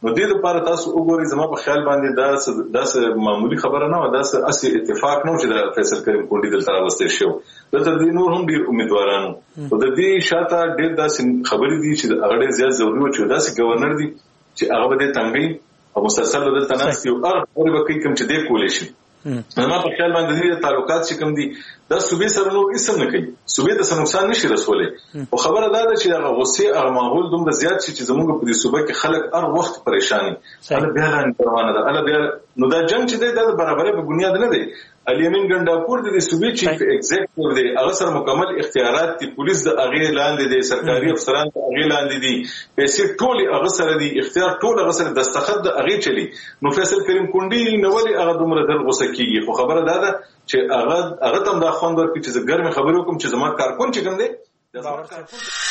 نو دې لپاره تاسو وګورئ زما په خیال باندې دا معمولی خبره نه و، دا اصلي اتفاق نه چې د فیصل کریم کونډي دلته راوستل شو. دلته د نور هم ډیر امیدوارانو او د دې شاته ډیر داسې خبرې دي چې هغه ډیر زیات ضروري و چې داسې گورنر دي چې هغه به تنګي او مسلسل دلته ناست یو هغه به کوم چې دې کولې شي. ما په خیال باندې دې تعلقات چې کوم دي دا صوبې سره نو هیڅ نه کوي، صوبې ته نقصان نشي رسولای. او خبره دا ده چې هغه غصه او ماحول دومره زیات شي چې زموږ په دې صوبې کې خلک هر وخت پریشانی هله بیا روانه ده، هله بیا نو دا جنگ چې دی د برابرۍ په بنیاد نه دی. الیمین ګنداپور د صوبې چیف ایگزیکټیو دی، هغه سره مکمل اختیارات دي، پولیس د هغه لاندې دي، سرکاري افسران د هغه لاندې دي، پیسې ټول هغه سره دي، اختیار ټول هغه سره، دستخط د هغه چلی. نو فیصل کریم کونډي نو ولې هغه دومره دل غوسه کیږي؟ خو خبره دا ده چې هغه تم دا خوند ورکړي چې زه ګرمه خبرې وکم چې زما کارکون چې کوم دی